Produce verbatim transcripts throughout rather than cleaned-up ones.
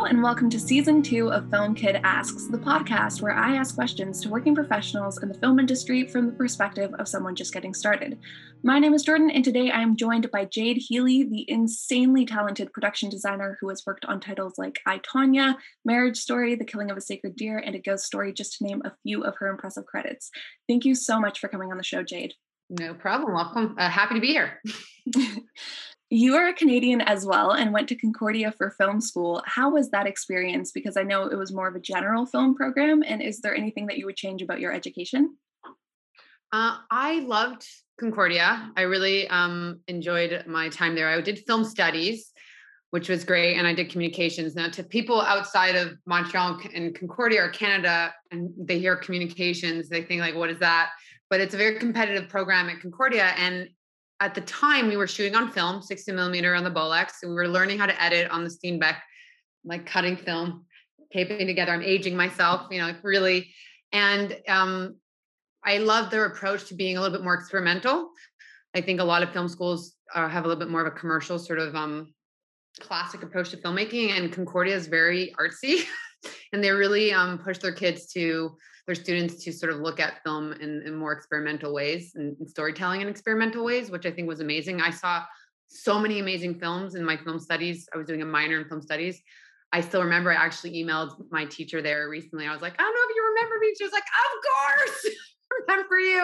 Hello and welcome to season two of Film Kid Asks, the podcast where I ask questions to working professionals in the film industry from the perspective of someone just getting started. My name is Jordan, and today I am joined by Jade Healy, the insanely talented production designer who has worked on titles like I, Tonya, Marriage Story, The Killing of a Sacred Deer, and A Ghost Story, just to name a few of her impressive credits. Thank you so much for coming on the show, Jade. No problem. Welcome. Uh, happy to be here. You are a Canadian as well and went to Concordia for film school. How was that experience? Because I know it was more of a general film program. And is there anything that you would change about your education? Uh, I loved Concordia. I really um, enjoyed my time there. I did film studies, which was great. And I did communications. Now, to people outside of Montreal and Concordia or Canada, and they hear communications, they think like, what is that? But it's a very competitive program at Concordia. And at the time we were shooting on film, sixty millimeter on the Bolex. And we were learning how to edit on the Steenbeck, like cutting film, taping together. I'm aging myself, you know, like really. And um, I love their approach to being a little bit more experimental. I think a lot of film schools uh, have a little bit more of a commercial sort of um, classic approach to filmmaking, and Concordia is very artsy. And they really um, push their kids to, their students to sort of look at film in, in more experimental ways and, and storytelling in experimental ways, which I think was amazing. I saw so many amazing films in my film studies. I was doing a minor in film studies. I still remember I actually emailed my teacher there recently. I was like, I don't know if you remember me. She was like, of course, remember you.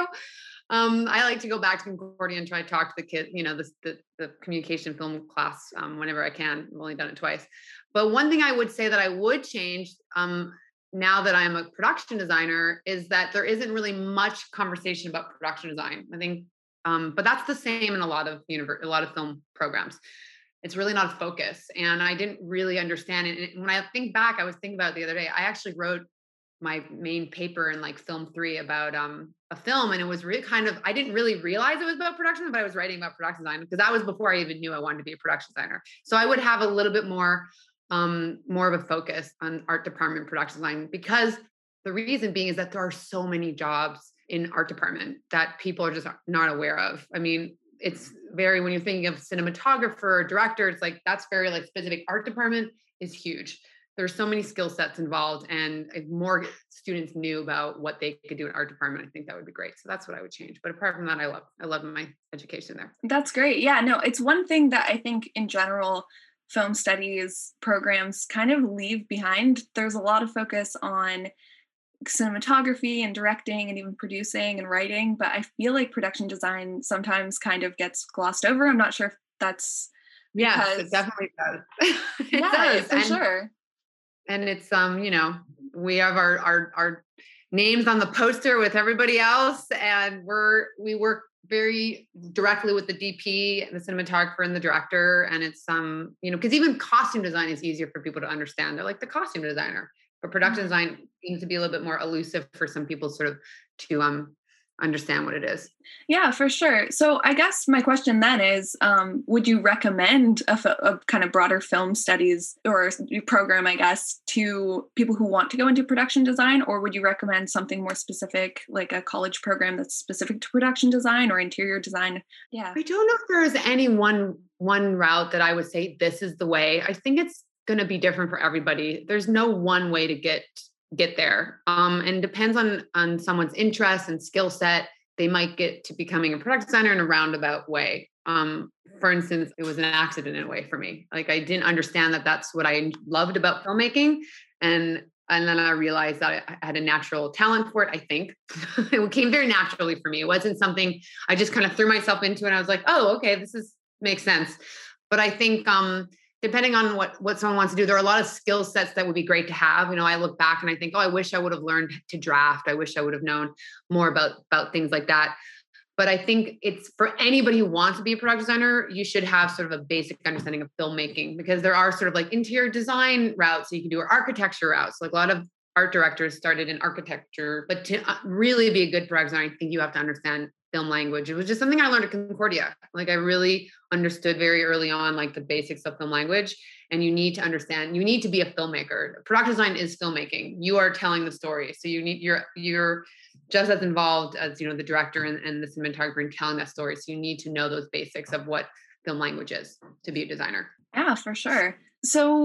Um, I like to go back to Concordia and try to talk to the kid, you know, the, the, the communication film class um, whenever I can. I've only done it twice. But one thing I would say that I would change um, now that I'm a production designer is that there isn't really much conversation about production design. I think, um, but that's the same in a lot of universe, a lot of film programs. It's really not a focus. And I didn't really understand it. And when I think back, I was thinking about it the other day, I actually wrote my main paper in like film three about um, a film. And it was really kind of, I didn't really realize it was about production, but I was writing about production design because that was before I even knew I wanted to be a production designer. So I would have a little bit more, um, more of a focus on art department production design, because the reason being is that there are so many jobs in art department that people are just not aware of. I mean, it's very, when you're thinking of cinematographer or director, it's like, that's very like specific. Art department is huge. There's so many skill sets involved, and if more students knew about what they could do in art department, I think that would be great. So that's what I would change. But apart from that, I love, I love my education there. That's great. Yeah, no, it's one thing that I think in general, film studies programs kind of leave behind. There's a lot of focus on cinematography and directing and even producing and writing, but I feel like production design sometimes kind of gets glossed over. I'm not sure if that's Yes, because, it definitely does. it yeah, does. for and, sure. And it's, um, you know, we have our, our, our names on the poster with everybody else. And we're, we work very directly with the D P and the cinematographer and the director. And it's, um, you know, cause even costume design is easier for people to understand. They're like the costume designer, but production mm-hmm. design seems to be a little bit more elusive for some people sort of to, um, understand what it is. Yeah, for sure. So I guess my question then is, um, would you recommend a, a kind of broader film studies or program, I guess, to people who want to go into production design, or would you recommend something more specific, like a college program that's specific to production design or interior design? Yeah. I don't know if there is any one, one route that I would say this is the way. I think it's going to be different for everybody. There's no one way to get get there. Um, and depends on, on someone's interest and skill set. They might get to becoming a production designer in a roundabout way. Um, for instance, it was an accident in a way for me. Like I didn't understand that that's what I loved about filmmaking. And, and then I realized that I had a natural talent for it. I think it came very naturally for me. It wasn't something I just kind of threw myself into, and I was like, oh, okay, this is makes sense. But I think, um, depending on what, what someone wants to do, there are a lot of skill sets that would be great to have. You know, I look back and I think, oh, I wish I would have learned to draft. I wish I would have known more about, about things like that. But I think it's for anybody who wants to be a production designer, you should have sort of a basic understanding of filmmaking, because there are sort of like interior design routes. So you can do architecture routes. Like a lot of art directors started in architecture, but to really be a good production designer, I think you have to understand film language. It was just something I learned at Concordia. Like I really understood very early on, like the basics of film language. And you need to understand, you need to be a filmmaker. Production design is filmmaking. You are telling the story. So you need, you're, you're just as involved as, you know, the director and, and the cinematographer in telling that story. So you need to know those basics of what film language is to be a designer. Yeah, for sure. So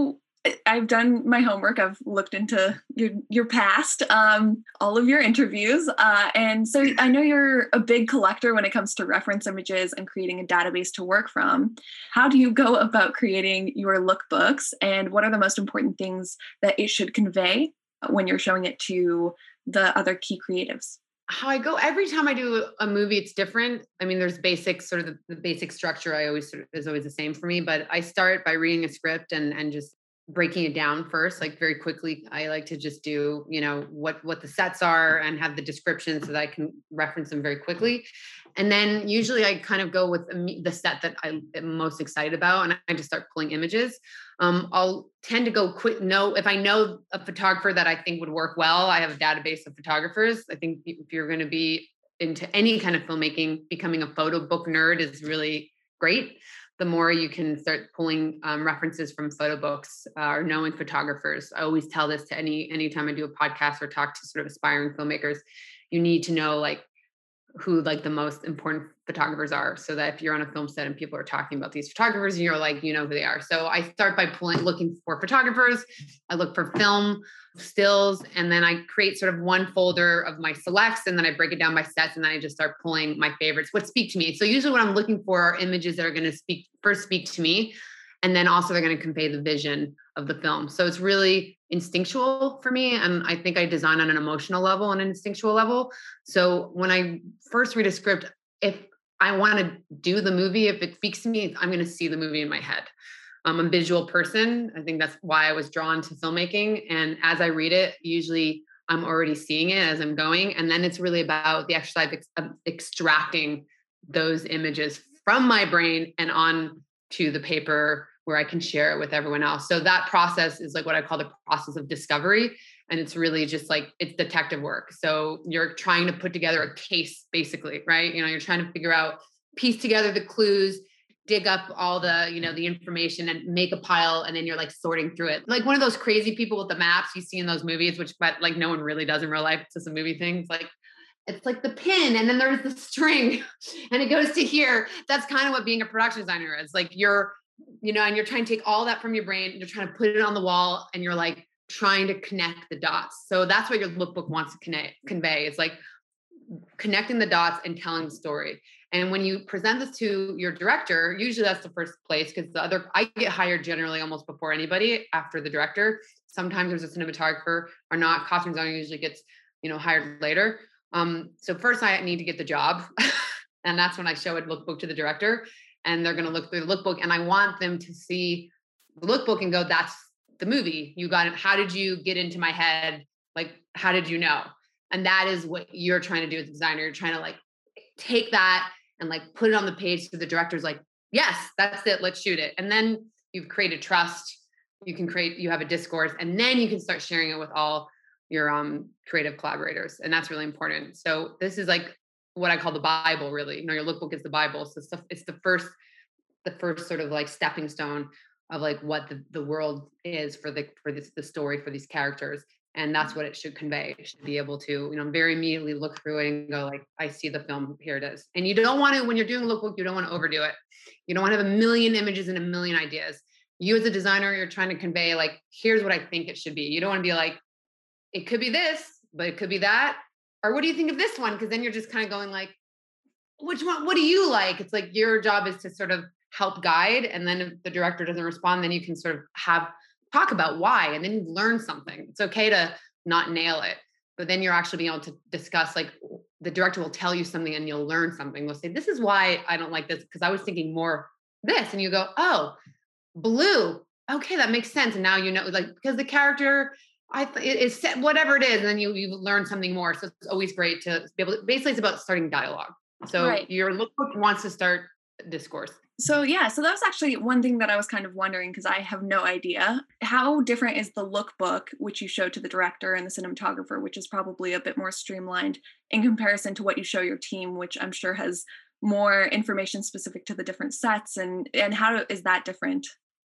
I've done my homework. I've looked into your your past, um, all of your interviews, uh, and so I know you're a big collector when it comes to reference images and creating a database to work from. How do you go about creating your lookbooks, and what are the most important things that it should convey when you're showing it to the other key creatives? How I go every time I do a movie, it's different. I mean, there's basic sort of the, the basic structure. I always sort of is always the same for me, but I start by reading a script and and just breaking it down first, like very quickly. I like to just do, you know, what what the sets are and have the description so that I can reference them very quickly. And then usually I kind of go with the set that I am most excited about, and I just start pulling images. Um, I'll tend to go quick. No, if I know a photographer that I think would work well, I have a database of photographers. I think if you're going to be into any kind of filmmaking, becoming a photo book nerd is really great. The more you can start pulling um, references from photo books uh, or knowing photographers. I always tell this to any anytime I do a podcast or talk to sort of aspiring filmmakers. You need to know like who like the most important photographers are, so that if you're on a film set and people are talking about these photographers, you're like, you know who they are. So I start by pulling, looking for photographers. I look for film stills, and then I create sort of one folder of my selects, and then I break it down by sets, and then I just start pulling my favorites, what speak to me. So usually what I'm looking for are images that are going to speak first speak to me, and then also they're going to convey the vision of the film. So it's really instinctual for me. And I think I design on an emotional level and an instinctual level. So when I first read a script, if I want to do the movie, if it speaks to me, I'm going to see the movie in my head. I'm a visual person. I think that's why I was drawn to filmmaking. And as I read it, usually I'm already seeing it as I'm going. And then it's really about the exercise of extracting those images from my brain and on to the paper where I can share it with everyone else. So that process is like what I call the process of discovery. And it's really just like, it's detective work. So you're trying to put together a case basically, right? You know, you're trying to figure out, piece together the clues, dig up all the, you know, the information and make a pile. And then you're like sorting through it. Like one of those crazy people with the maps you see in those movies, which, but like no one really does in real life. It's just a movie thing. It's like, it's like the pin and then there's the string and it goes to here. That's kind of what being a production designer is. Like you're, you know, and you're trying to take all that from your brain and you're trying to put it on the wall and you're like trying to connect the dots. So that's what your lookbook wants to connect, convey. It's like connecting the dots and telling the story. And when you present this to your director, usually that's the first place because the other, I get hired generally almost before anybody after the director. Sometimes there's a cinematographer or not. Costume designer usually gets, you know, hired later. Um, so first I need to get the job. And that's when I show a lookbook to the director. And they're going to look through the lookbook and I want them to see the lookbook and go, that's the movie. You got it. How did you get into my head? Like, how did you know? And that is what you're trying to do as a designer. You're trying to like take that and like put it on the page. So the director's like, yes, that's it. Let's shoot it. And then you've created trust. You can create, you have a discourse and then you can start sharing it with all your um, creative collaborators. And that's really important. So this is like what I call the Bible, really. You know, your lookbook is the Bible. So stuff, it's the first, the first sort of like stepping stone of like what the, the world is for the for this the story for these characters. And that's what it should convey. It should be able to, you know, very immediately look through it and go like, I see the film, here it is. And you don't want to, when you're doing a lookbook, you don't want to overdo it. You don't want to have a million images and a million ideas. You as a designer, you're trying to convey like, here's what I think it should be. You don't want to be like, it could be this, but it could be that. Or what do you think of this one? Because then you're just kind of going like, which one, what do you like? It's like your job is to sort of help guide. And then if the director doesn't respond, then you can sort of have, talk about why, and then you learn something. It's okay to not nail it, but then you're actually being able to discuss, like the director will tell you something and you'll learn something. They'll say, this is why I don't like this, because I was thinking more this. And you go, oh, blue. Okay, that makes sense. And now you know, like, because the character, I it is set, whatever it is, and then you you learn something more. So it's always great to be able to, basically it's about starting dialogue. So right. Your lookbook wants to start discourse. So yeah, so that was actually one thing that I was kind of wondering because I have no idea. How different is the lookbook, which you show to the director and the cinematographer, which is probably a bit more streamlined in comparison to what you show your team, which I'm sure has more information specific to the different sets, and and how is that different?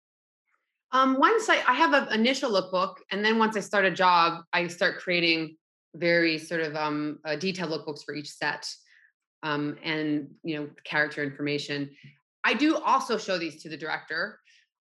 Um, once I, I have an initial lookbook, and then once I start a job, I start creating very sort of um, uh, detailed lookbooks for each set, um, and you know, character information. I do also show these to the director,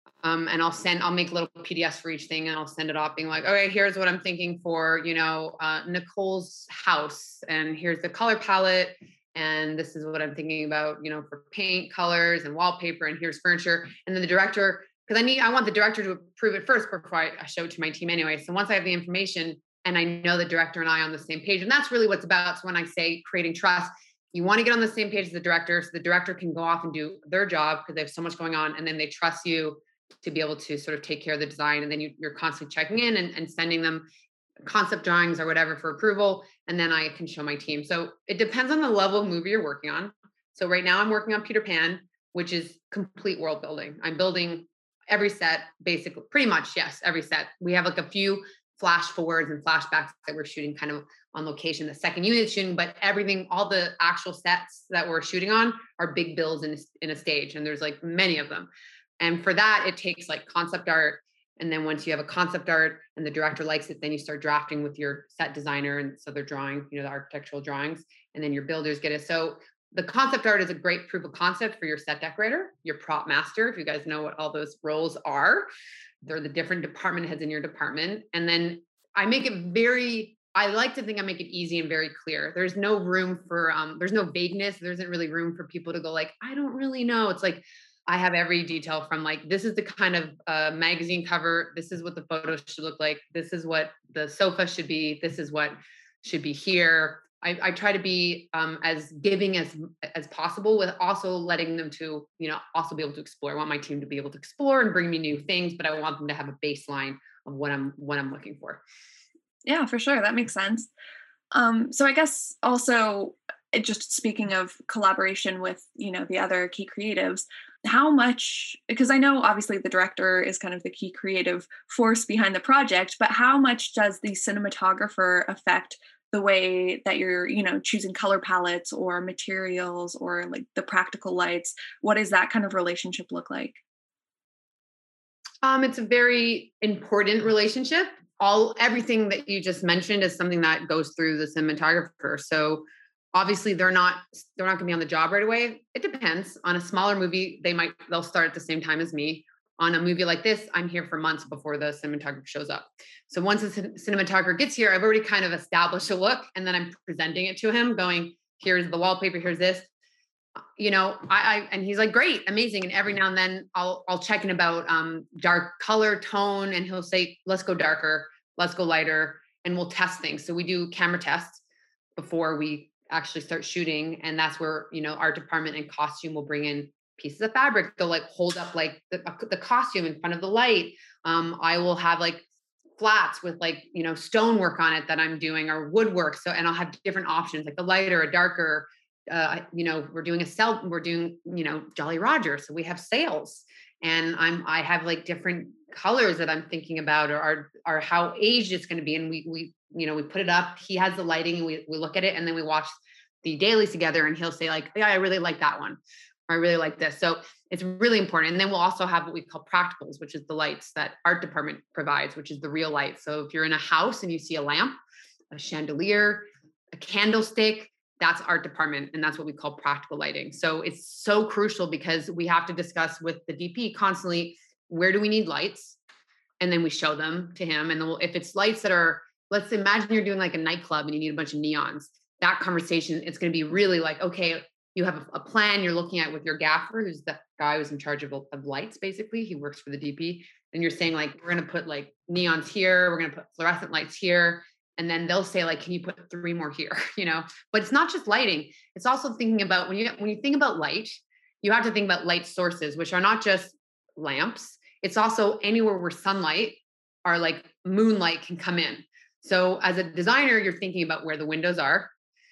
Um, and I'll send, I'll make little P D Fs for each thing and I'll send it off being like, okay, here's what I'm thinking for, you know, uh, Nicole's house. And here's the color palette. And this is what I'm thinking about, you know, for paint colors and wallpaper. And here's furniture. And then the director, because I need, I want the director to approve it first before I, I show it to my team anyway. So once I have the information and I know the director and I on the same page, and that's really what's about. So when I say creating trust, you want to get on the same page as the director so the director can go off and do their job because they have so much going on. And then they trust you to be able to sort of take care of the design. And then you, you're constantly checking in and, and sending them concept drawings or whatever for approval. And then I can show my team. So it depends on the level of movie you're working on. So right now I'm working on Peter Pan, which is complete world building. I'm building every set, basically, pretty much, yes, every set. We have like a few flash forwards and flashbacks that we're shooting kind of on location. The second unit shooting, but everything, all the actual sets that we're shooting on are big builds in, in a stage. And there's like many of them. And for that, it takes like concept art. And then once you have a concept art and the director likes it, then you start drafting with your set designer. And so they're drawing, you know, the architectural drawings, and then your builders get it. So the concept art is a great proof of concept for your set decorator, your prop master. If you guys know what all those roles are, they're the different department heads in your department. And then I make it very, I like to think I make it easy and very clear. There's no room for, um, there's no vagueness. There isn't really room for people to go like, I don't really know. It's like, I have every detail from like, this is the kind of uh, magazine cover. This is what the photo should look like. This is what the sofa should be. This is what should be here. I, I try to be um, as giving as as possible, with also letting them to, you know, also be able to explore. I want my team to be able to explore and bring me new things, but I want them to have a baseline of what I'm what I'm looking for. Yeah, for sure. That makes sense. Um, so I guess also, it- just speaking of collaboration with, you know, the other key creatives, how much, because I know obviously the director is kind of the key creative force behind the project, but how much does the cinematographer affect the way that you're, you know, choosing color palettes or materials or like the practical lights? What does that kind of relationship look like? Um, it's a very important relationship. All everything that you just mentioned is something that goes through the cinematographer. So obviously they're not they're not going to be on the job right away. It depends. On a smaller movie, they might they'll start at the same time as me. On a movie like this, I'm here for months before the cinematographer shows up. So once the cin- cinematographer gets here, I've already kind of established a look, and then I'm presenting it to him, going, "Here's the wallpaper. Here's this." You know, I, I and he's like, great, amazing. And every now and then I'll I'll check in about um dark color tone, and he'll say, let's go darker, let's go lighter, and we'll test things. So we do camera tests before we actually start shooting. And that's where, you know, art department and costume will bring in pieces of fabric. They'll like hold up like the, the costume in front of the light. Um, I will have like flats with like, you know, stonework on it that I'm doing, or woodwork. So, and I'll have different options, like a lighter, a darker, uh, you know, we're doing a cell, we're doing, you know, Jolly Roger. So we have sails, and I'm, I have like different colors that I'm thinking about, or, or, or how aged it's going to be. And we, we, you know, we put it up, he has the lighting, and we, we look at it, and then we watch the dailies together, and he'll say like, yeah, I really like that one. Or I really like this. So it's really important. And then we'll also have what we call practicals, which is the lights that art department provides, which is the real light. So if you're in a house and you see a lamp, a chandelier, a candlestick, that's art department. And that's what we call practical lighting. So it's so crucial, because we have to discuss with the D P constantly, where do we need lights? And then we show them to him. And then we'll, if it's lights that are, let's imagine you're doing like a nightclub and you need a bunch of neons, that conversation, it's going to be really like, okay, you have a, a plan you're looking at with your gaffer, who's the guy who's in charge of, of lights, basically. He works for the D P. And you're saying like, we're going to put like neons here, we're going to put fluorescent lights here. And then they'll say like, can you put three more here? You know, but it's not just lighting. It's also thinking about, when you, when you think about light, you have to think about light sources, which are not just lamps. It's also anywhere where sunlight or like moonlight can come in. So as a designer, you're thinking about where the windows are.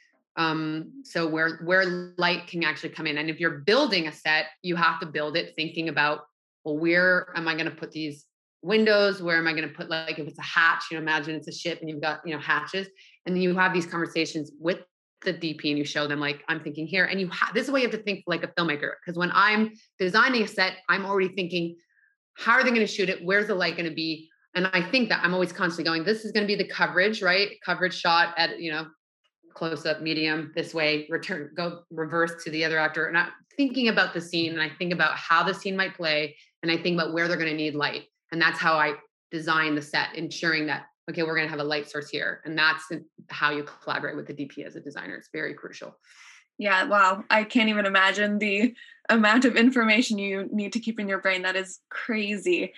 Um, so where, where light can actually come in. And if you're building a set, you have to build it thinking about, well, where am I going to put these windows? Where am I going to put, like, if it's a hatch, you know, imagine it's a ship and you've got, you know, hatches, and then you have these conversations with the D P and you show them like, I'm thinking here. And you ha- this is why you have to think like a filmmaker. Because when I'm designing a set, I'm already thinking, how are they going to shoot it? Where's the light going to be? And I think that I'm always constantly going, this is going to be the coverage, right? Coverage shot at, you know, close up, medium, this way, return, go reverse to the other actor. And I'm thinking about the scene, and I think about how the scene might play. and I think about where they're going to need light. And that's how I design the set, ensuring that, okay, we're going to have a light source here. And that's how you collaborate with the D P as a designer. It's very crucial. Yeah, wow. I can't even imagine the amount of information you need to keep in your brain. That is crazy.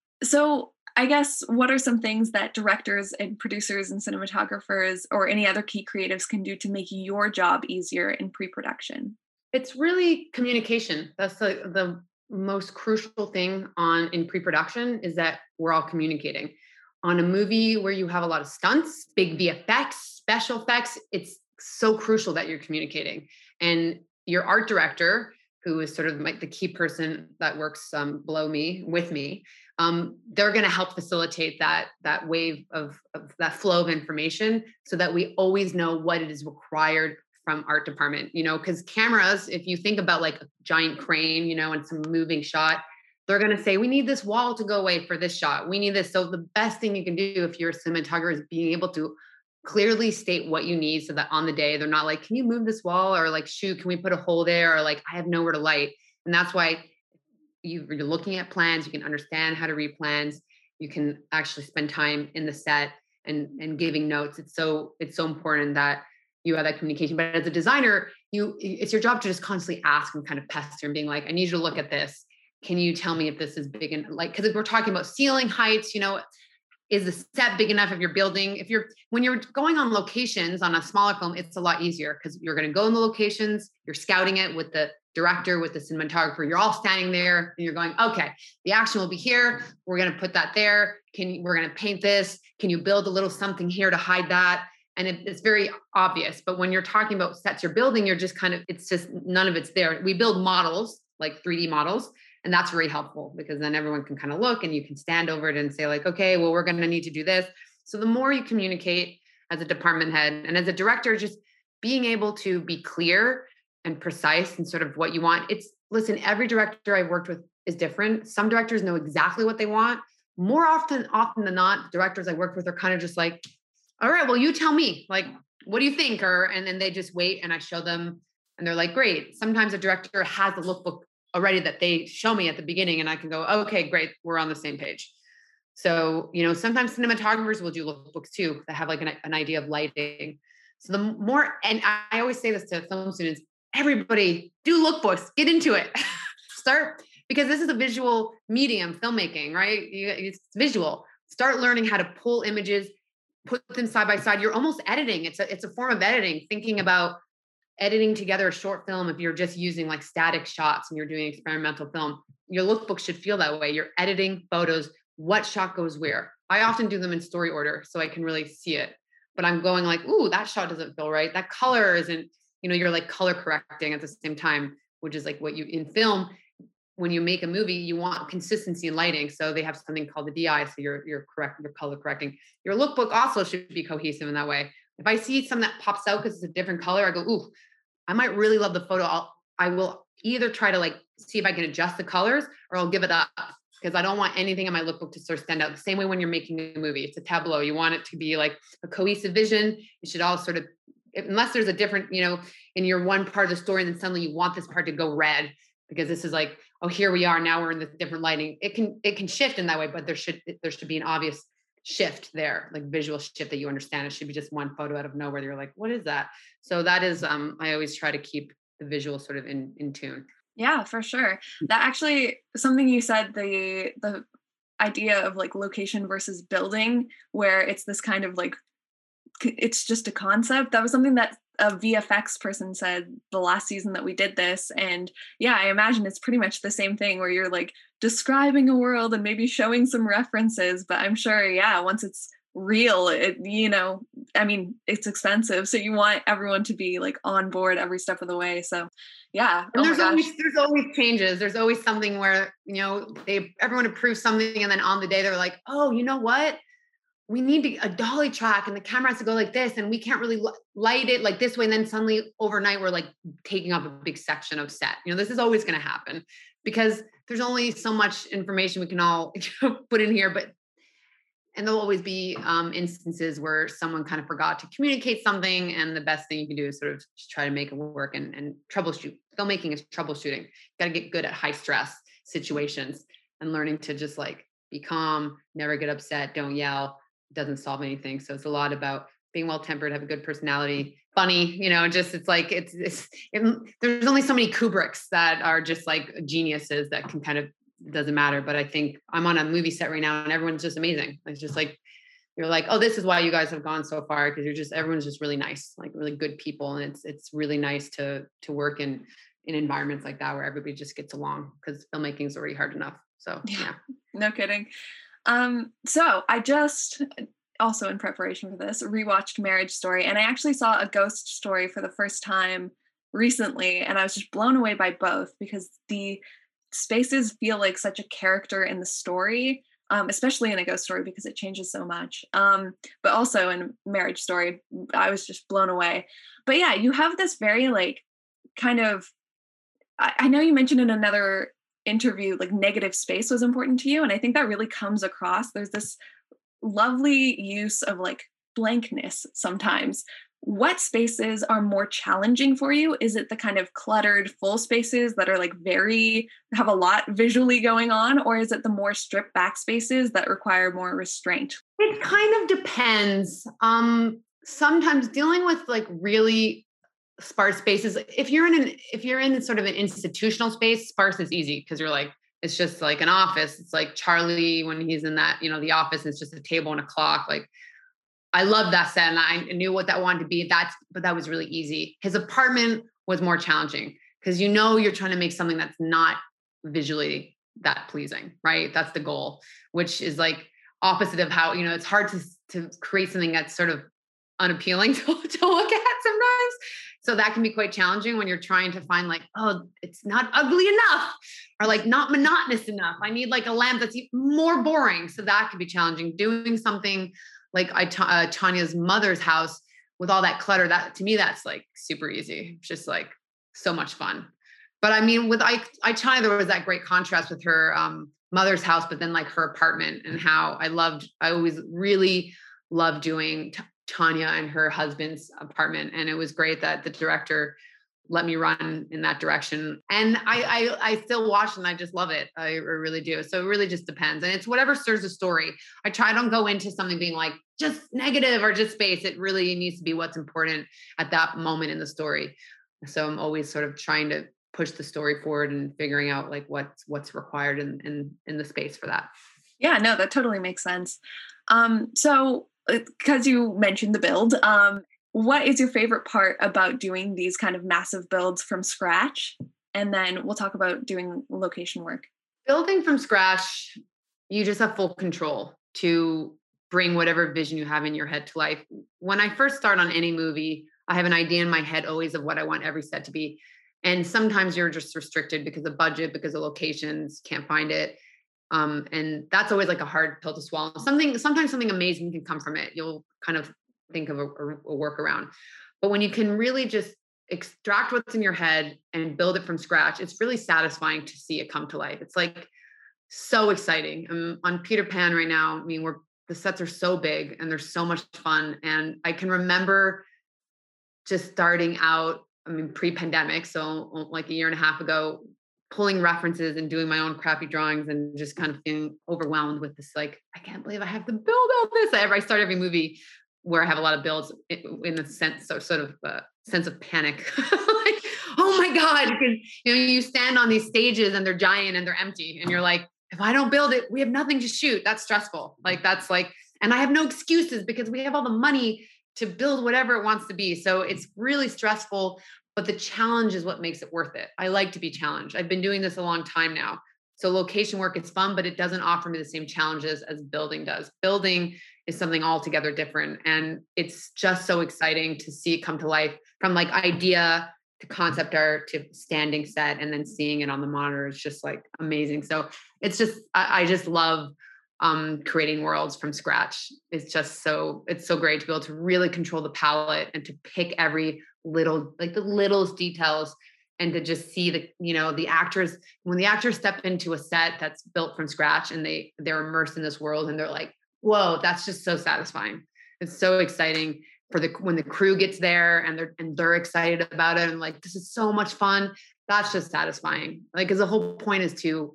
So I guess what are some things that directors and producers and cinematographers or any other key creatives can do to make your job easier in pre-production? It's really communication. That's the, the most crucial thing on in pre-production, is that we're all communicating. On a movie where you have a lot of stunts, big V F X, special effects, it's so crucial that you're communicating. And your art director, who is sort of like the key person that works um, below me, with me, um, they're going to help facilitate that, that wave of, of that flow of information, so that we always know what it is required from art department, you know, because cameras, if you think about like a giant crane, you know, and some moving shot, they're going to say, we need this wall to go away for this shot. We need this. So the best thing you can do if you're a cinematographer is being able to clearly state what you need, so that on the day, they're not like, can you move this wall? Or like, shoot, can we put a hole there? Or like, I have nowhere to light. And that's why you, you're looking at plans, you can understand how to read plans. You can actually spend time in the set and, and giving notes. It's so, it's so important that you have that communication. But as a designer, you, it's your job to just constantly ask and kind of pester and being like, I need you to look at this. Can you tell me if this is big? And like, cause if we're talking about ceiling heights, you know, is the set big enough if you're building? If you're, when you're going on locations on a smaller film, it's a lot easier because you're going to go in the locations, you're scouting it with the director, with the cinematographer, you're all standing there and you're going, okay, the action will be here. We're going to put that there. Can you, we're going to paint this. Can you build a little something here to hide that? And it, it's very obvious. But when you're talking about sets you're building, you're just kind of, it's just, none of it's there. We build models, like three D models. And that's really helpful because then everyone can kind of look and you can stand over it and say like, okay, well, we're going to need to do this. So the more you communicate as a department head and as a director, just being able to be clear and precise and sort of what you want. It's, listen, every director I've worked with is different. Some directors know exactly what they want. More often, often than not, directors I work with are kind of just like, all right, well, you tell me, like, what do you think? Or, and then they just wait and I show them and they're like, great. Sometimes a director has the lookbook already that they show me at the beginning and I can go, okay, great. We're on the same page. So, you know, sometimes cinematographers will do lookbooks too, that have like an, an idea of lighting. So the more, and I always say this to film students, everybody do lookbooks, get into it, start, because this is a visual medium, filmmaking, right? You, it's visual. Start learning how to pull images, put them side by side. You're almost editing. It's a, it's a form of editing, thinking about editing together a short film. If you're just using like static shots and you're doing experimental film, your lookbook should feel that way. You're editing photos, what shot goes where. I often do them in story order so I can really see it, but I'm going like, ooh, that shot doesn't feel right. That color isn't, you know, you're like color correcting at the same time, which is like what you, in film, when you make a movie, you want consistency in lighting. So they have something called the D I. So you're, you're correct, you're color correcting. Your lookbook also should be cohesive in that way. If I see something that pops out because it's a different color, I go, ooh, I might really love the photo. I'll, I will either try to like see if I can adjust the colors or I'll give it up because I don't want anything in my lookbook to sort of stand out. The same way when you're making a movie, it's a tableau. You want it to be like a cohesive vision. It should all sort of, unless there's a different, you know, in your one part of the story, and then suddenly you want this part to go red because this is like, oh, here we are. Now we're in this different lighting. It can, it can shift in that way, but there should, there should be an obvious shift there, like visual shift that you understand. It should be just one photo out of nowhere. You're like, what is that? So that is, um, I always try to keep the visual sort of in, in tune. Yeah, for sure. That actually, something you said, the, the idea of like location versus building, where it's this kind of like, it's just a concept. That was something that a V F X person said the last season that we did this. And yeah, I imagine it's pretty much the same thing where you're like describing a world and maybe showing some references, but I'm sure, yeah, once it's real, it, you know, I mean, it's expensive. So you want everyone to be like on board every step of the way. So yeah. And oh there's my gosh. always, there's always changes. There's always something where, you know, they, everyone approves something. And then on the day they're like, oh, you know what? We need to, a dolly track and the camera has to go like this and we can't really light it like this way. And then suddenly overnight, we're like taking up a big section of set. You know, this is always going to happen because there's only so much information we can all put in here, but, and there'll always be um, instances where someone kind of forgot to communicate something. And the best thing you can do is sort of just try to make it work and, and troubleshoot. Filmmaking is troubleshooting. You got to get good at high stress situations. and learning to just like be calm, never get upset, don't yell, doesn't solve anything. So it's a lot about being well-tempered, have a good personality, funny, you know, just, it's like, it's, it's it, there's only so many Kubricks that are just like geniuses that can kind of, doesn't matter. But I think I'm on a movie set right now and everyone's just amazing. It's just like, you're like, oh, this is why you guys have gone so far. Cause you're just, everyone's just really nice, like really good people. And it's, it's really nice to, to work in, in environments like that where everybody just gets along, because filmmaking is already hard enough. So yeah. Yeah, no kidding. Um, so I just, also in preparation for this, rewatched Marriage Story, and I actually saw A Ghost Story for the first time recently, and I was just blown away by both because the spaces feel like such a character in the story, um, especially in A Ghost Story because it changes so much. Um, but also in Marriage Story, I was just blown away. But yeah, you have this very like kind of, I, I know you mentioned in another interview, like negative space was important to you, and I think that really comes across. There's this lovely use of like blankness sometimes. What spaces are more challenging for you? Is it the kind of cluttered full spaces that are like very, have a lot visually going on? Or is it the more stripped back spaces that require more restraint? It kind of depends. Um, sometimes dealing with like really sparse spaces, if you're in an, if you're in sort of an institutional space, sparse is easy because you're like, it's just like an office. It's like Charlie when he's in that, you know, the office, and it's just a table and a clock. Like, I love that set and I knew what that wanted to be. That's, but that was really easy. His apartment was more challenging because, you know, you're trying to make something that's not visually that pleasing, right? That's the goal, which is like opposite of how, you know, it's hard to, to create something that's sort of unappealing to, to look at sometimes. So that can be quite challenging when you're trying to find like, oh, it's not ugly enough or like not monotonous enough. I need like a lamp that's even more boring. So that could be challenging. Doing something like I, uh, Tanya's mother's house with all that clutter, that to me, that's like super easy. It's just like so much fun. But I mean, with I, I Tanya, there was that great contrast with her um, mother's house, but then like her apartment and how I loved, I always really loved doing t- Tanya and her husband's apartment. And it was great that the director let me run in that direction. And I, I, I still watch and I just love it. I really do. So it really just depends. And it's whatever serves the story. I try don't go into something being like just negative or just space. It really needs to be what's important at that moment in the story. So I'm always sort of trying to push the story forward and figuring out like what's, what's required in, in, in the space for that. Yeah, no, that totally makes sense. Um, so because you mentioned the build, um, what is your favorite part about doing these kind of massive builds from scratch? And then we'll talk about doing location work. Building from scratch, you just have full control to bring whatever vision you have in your head to life. When I first start on any movie, I have an idea in my head always of what I want every set to be. And sometimes you're just restricted because of budget, because of locations, can't find it. Um, and that's always like a hard pill to swallow. Something, sometimes something amazing can come from it. You'll kind of think of a, a workaround. But when you can really just extract what's in your head and build it from scratch, it's really satisfying to see it come to life. It's like so exciting. I'm on Peter Pan right now. I mean, we're, the sets are so big and they're so much fun. And I can remember just starting out, I mean, pre-pandemic. So like a year and a half ago, pulling references and doing my own crappy drawings and just kind of feeling overwhelmed with this, like, I can't believe I have to build all this. I, I start every movie where I have a lot of builds in the sense, so sort of a sense of panic. Like, oh my God, because you know, you stand on these stages and they're giant and they're empty. And you're like, if I don't build it, we have nothing to shoot. That's stressful. Like that's like, and I have no excuses because we have all the money to build whatever it wants to be. So it's really stressful, but the challenge is what makes it worth it. I like to be challenged. I've been doing this a long time now. So location work is fun, but it doesn't offer me the same challenges as building does. Building is something altogether different. And it's just so exciting to see it come to life from like idea to concept art to standing set and then seeing it on the monitor. It's just like amazing. So it's just, I, I just love um, creating worlds from scratch. It's just so, it's so great to be able to really control the palette and to pick every little, like the littlest details and to just see the, you know, the actors, when the actors step into a set that's built from scratch and they, they're immersed in this world and they're like, whoa, that's just so satisfying. It's so exciting for the, when the crew gets there and they're, and they're excited about it. And like, this is so much fun. That's just satisfying. Like, cause the whole point is to,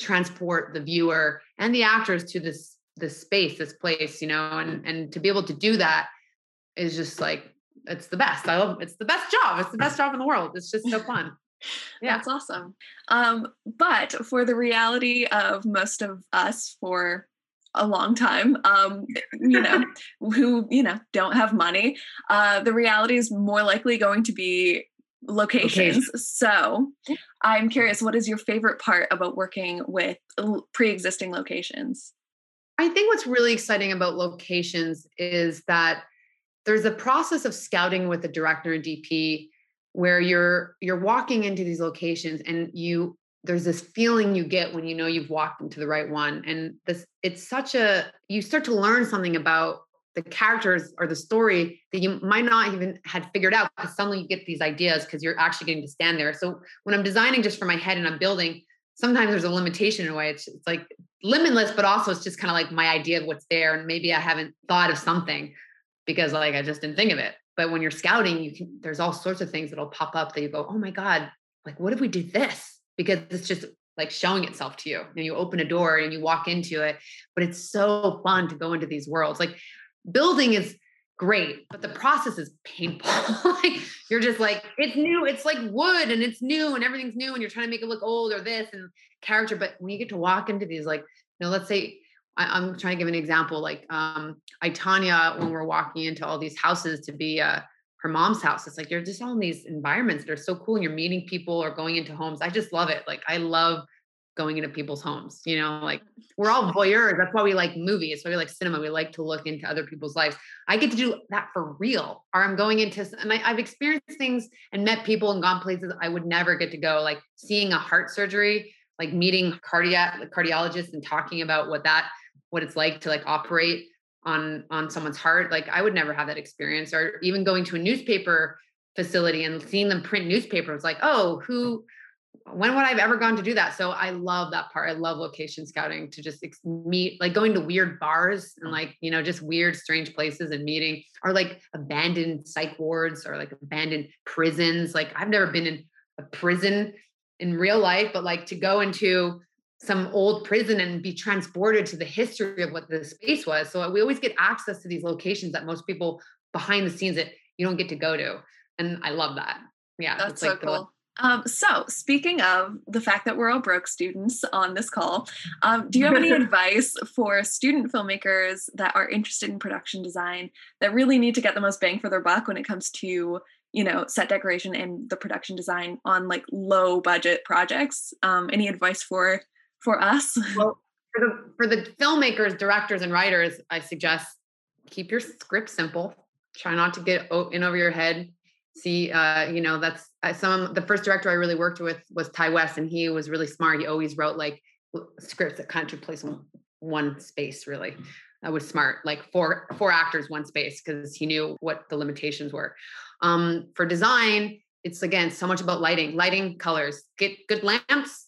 transport the viewer and the actors to this, this space, this place, you know, and, and to be able to do that is just like, it's the best. I love, it's the best job. It's the best job in the world. It's just so fun. Yeah. That's awesome. Um, but for the reality of most of us for a long time, um, you know, who, you know, don't have money, uh, the reality is more likely going to be locations. Okay. So I'm curious, what is your favorite part about working with pre-existing locations? I think what's really exciting about locations is that there's a process of scouting with the director and D P where you're you're walking into these locations and you there's this feeling you get when you know you've walked into the right one. And this it's such a you start to learn something about the characters or the story that you might not even had figured out, because suddenly you get these ideas because you're actually getting to stand there. So when I'm designing just for my head and I'm building, sometimes there's a limitation in a way. It's, it's like limitless, but also it's just kind of like my idea of what's there. And maybe I haven't thought of something because like I just didn't think of it. But when you're scouting, you can, there's all sorts of things that'll pop up that you go, oh my God, like, what if we do this? Because it's just like showing itself to you. And you open a door and you walk into it, but it's so fun to go into these worlds. Like building is great, but the process is painful. Like you're just like, it's new. It's like wood and it's new and everything's new. And you're trying to make it look old or this and character. But when you get to walk into these, like, you know, let's say, I, I'm trying to give an example, like um, I, Tanya, when we're walking into all these houses to be uh, her mom's house, it's like, you're just all in these environments that are so cool and you're meeting people or going into homes. I just love it. Like, I love going into people's homes, you know, like we're all voyeurs. That's why we like movies. That's why we like cinema. We like to look into other people's lives. I get to do that for real, or I'm going into, and I, I've experienced things and met people and gone places I would never get to go, like seeing a heart surgery, like meeting cardiac like cardiologists and talking about what that, what it's like to like operate on, on someone's heart. Like I would never have that experience, or even going to a newspaper facility and seeing them print newspapers. Like, oh, who, when would I've ever gone to do that? So I love that part. I love location scouting, to just meet, like going to weird bars and like, you know, just weird, strange places and meeting, or like abandoned psych wards or like abandoned prisons. Like I've never been in a prison in real life, but like to go into some old prison and be transported to the history of what the space was. So we always get access to these locations that most people behind the scenes that you don't get to go to. And I love that. Yeah. That's so like cool. Um, so speaking of the fact that we're all broke students on this call, um, do you have any advice for student filmmakers that are interested in production design that really need to get the most bang for their buck when it comes to, you know, set decoration and the production design on like low budget projects? Um, any advice for, for us? Well, for the, for the filmmakers, directors, and writers, I suggest keep your script simple. Try not to get in over your head. See, uh, you know, that's uh, some, the first director I really worked with was Ty West, and he was really smart. He always wrote like scripts that kind of took place in one space, really. That was smart, like four, four actors, one space, because he knew what the limitations were. Um, for design, it's again, so much about lighting, lighting, colors, get good lamps,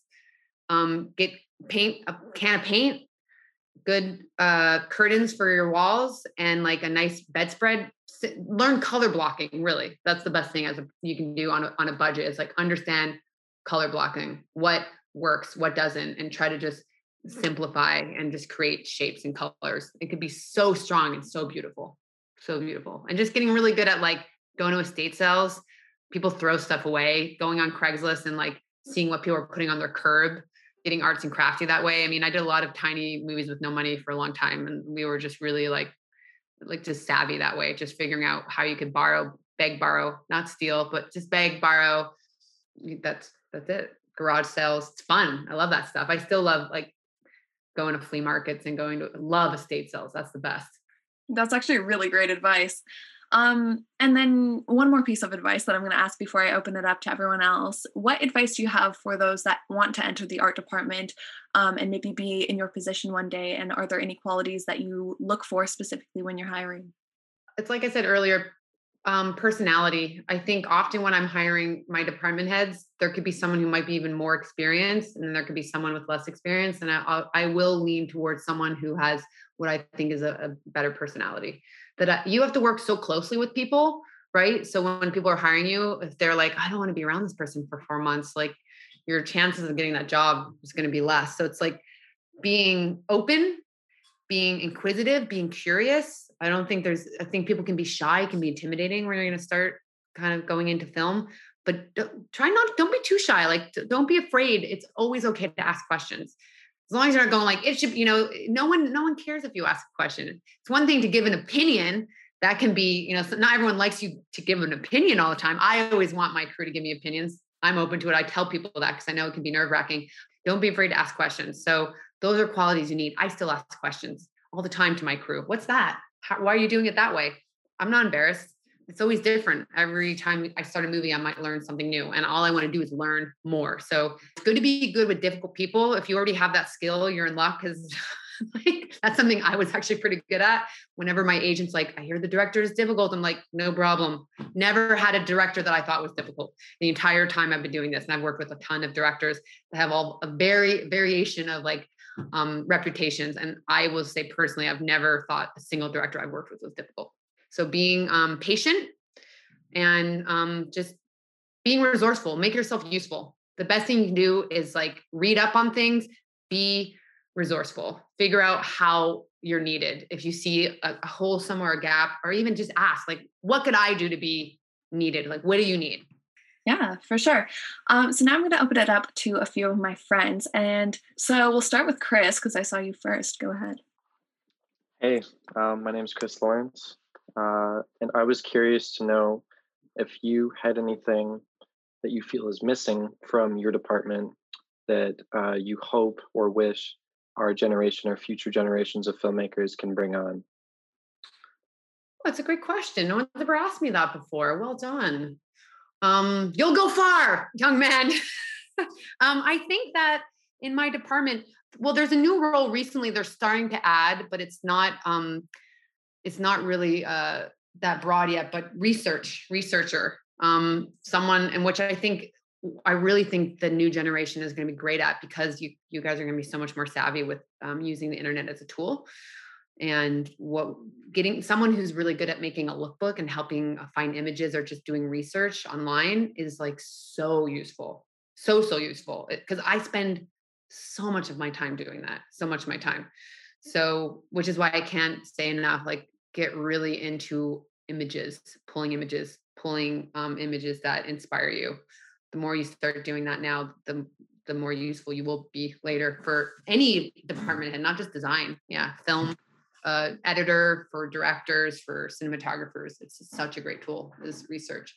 um, get paint, a can of paint, good uh, curtains for your walls, and like a nice bedspread. Learn color blocking. Really, that's the best thing as a, you can do on a, on a budget. It's like understand color blocking, what works, what doesn't, and try to just simplify and just create shapes and colors. It could be so strong and so beautiful, so beautiful. And just getting really good at like going to estate sales. People throw stuff away. Going on Craigslist and like seeing what people are putting on their curb. Getting arts and crafty that way. I mean, I did a lot of tiny movies with no money for a long time, and we were just really like, like just savvy that way, just figuring out how you could borrow, beg, borrow, not steal, but just beg, borrow. That's, that's it. Garage sales. It's fun. I love that stuff. I still love like going to flea markets and going to love estate sales. That's the best. That's actually really great advice. Um, and then one more piece of advice that I'm going to ask before I open it up to everyone else. What advice do you have for those that want to enter the art department um, and maybe be in your position one day? And are there any qualities that you look for specifically when you're hiring? It's like I said earlier, um, personality. I think often when I'm hiring my department heads, there could be someone who might be even more experienced, and then there could be someone with less experience. And I, I will lean towards someone who has what I think is a, a better personality. That I, you have to work so closely with people, right? So when people are hiring you, if they're like, I don't want to be around this person for four months, like your chances of getting that job is going to be less. So it's like being open, being inquisitive, being curious. I don't think there's, I think people can be shy, can be intimidating when you're going to start kind of going into film, but don't, try not, don't be too shy. Like, don't be afraid. It's always okay to ask questions. As long as you're not going like, it should, you know, no one, no one cares if you ask a question. It's one thing to give an opinion. That can be, you know, so not everyone likes you to give an opinion all the time. I always want my crew to give me opinions. I'm open to it. I tell people that because I know it can be nerve wracking. Don't be afraid to ask questions. So those are qualities you need. I still ask questions all the time to my crew. What's that? How, why are you doing it that way? I'm not embarrassed. It's always different. Every time I start a movie, I might learn something new. And all I want to do is learn more. So it's good to be good with difficult people. If you already have that skill, you're in luck, because like, that's something I was actually pretty good at. Whenever my agent's like, I hear the director is difficult, I'm like, no problem. Never had a director that I thought was difficult the entire time I've been doing this. And I've worked with a ton of directors that have all a very variation of like um, reputations. And I will say personally, I've never thought a single director I've worked with was difficult. So being um, patient and um, just being resourceful, make yourself useful. The best thing you can do is like read up on things, be resourceful, figure out how you're needed. If you see a, a hole somewhere, a gap, or even just ask, like, what could I do to be needed? Like, what do you need? Yeah, for sure. Um, so now I'm going to open it up to a few of my friends. And so we'll start with Chris, because I saw you first. Go ahead. Hey, um, my name is Chris Lawrence. Uh, and I was curious to know if you had anything that you feel is missing from your department that uh, you hope or wish our generation or future generations of filmmakers can bring on. That's a great question. No one's ever asked me that before. Well done. Um, you'll go far, young man. um, I think that in my department, well, there's a new role recently they're starting to add, but it's not, um, it's not really uh, that broad yet, but research, researcher, um, someone in which I think, I really think the new generation is going to be great at, because you, you guys are going to be so much more savvy with um, using the internet as a tool. And what getting someone who's really good at making a lookbook and helping find images or just doing research online is like so useful. So, so useful, because I spend so much of my time doing that, so much of my time. So, which is why I can't say enough, like get really into images, pulling images, pulling um, images that inspire you. The more you start doing that now, the the more useful you will be later for any department, and not just design. Yeah, film. Uh, editor, for directors, for cinematographers. It's such a great tool, is research.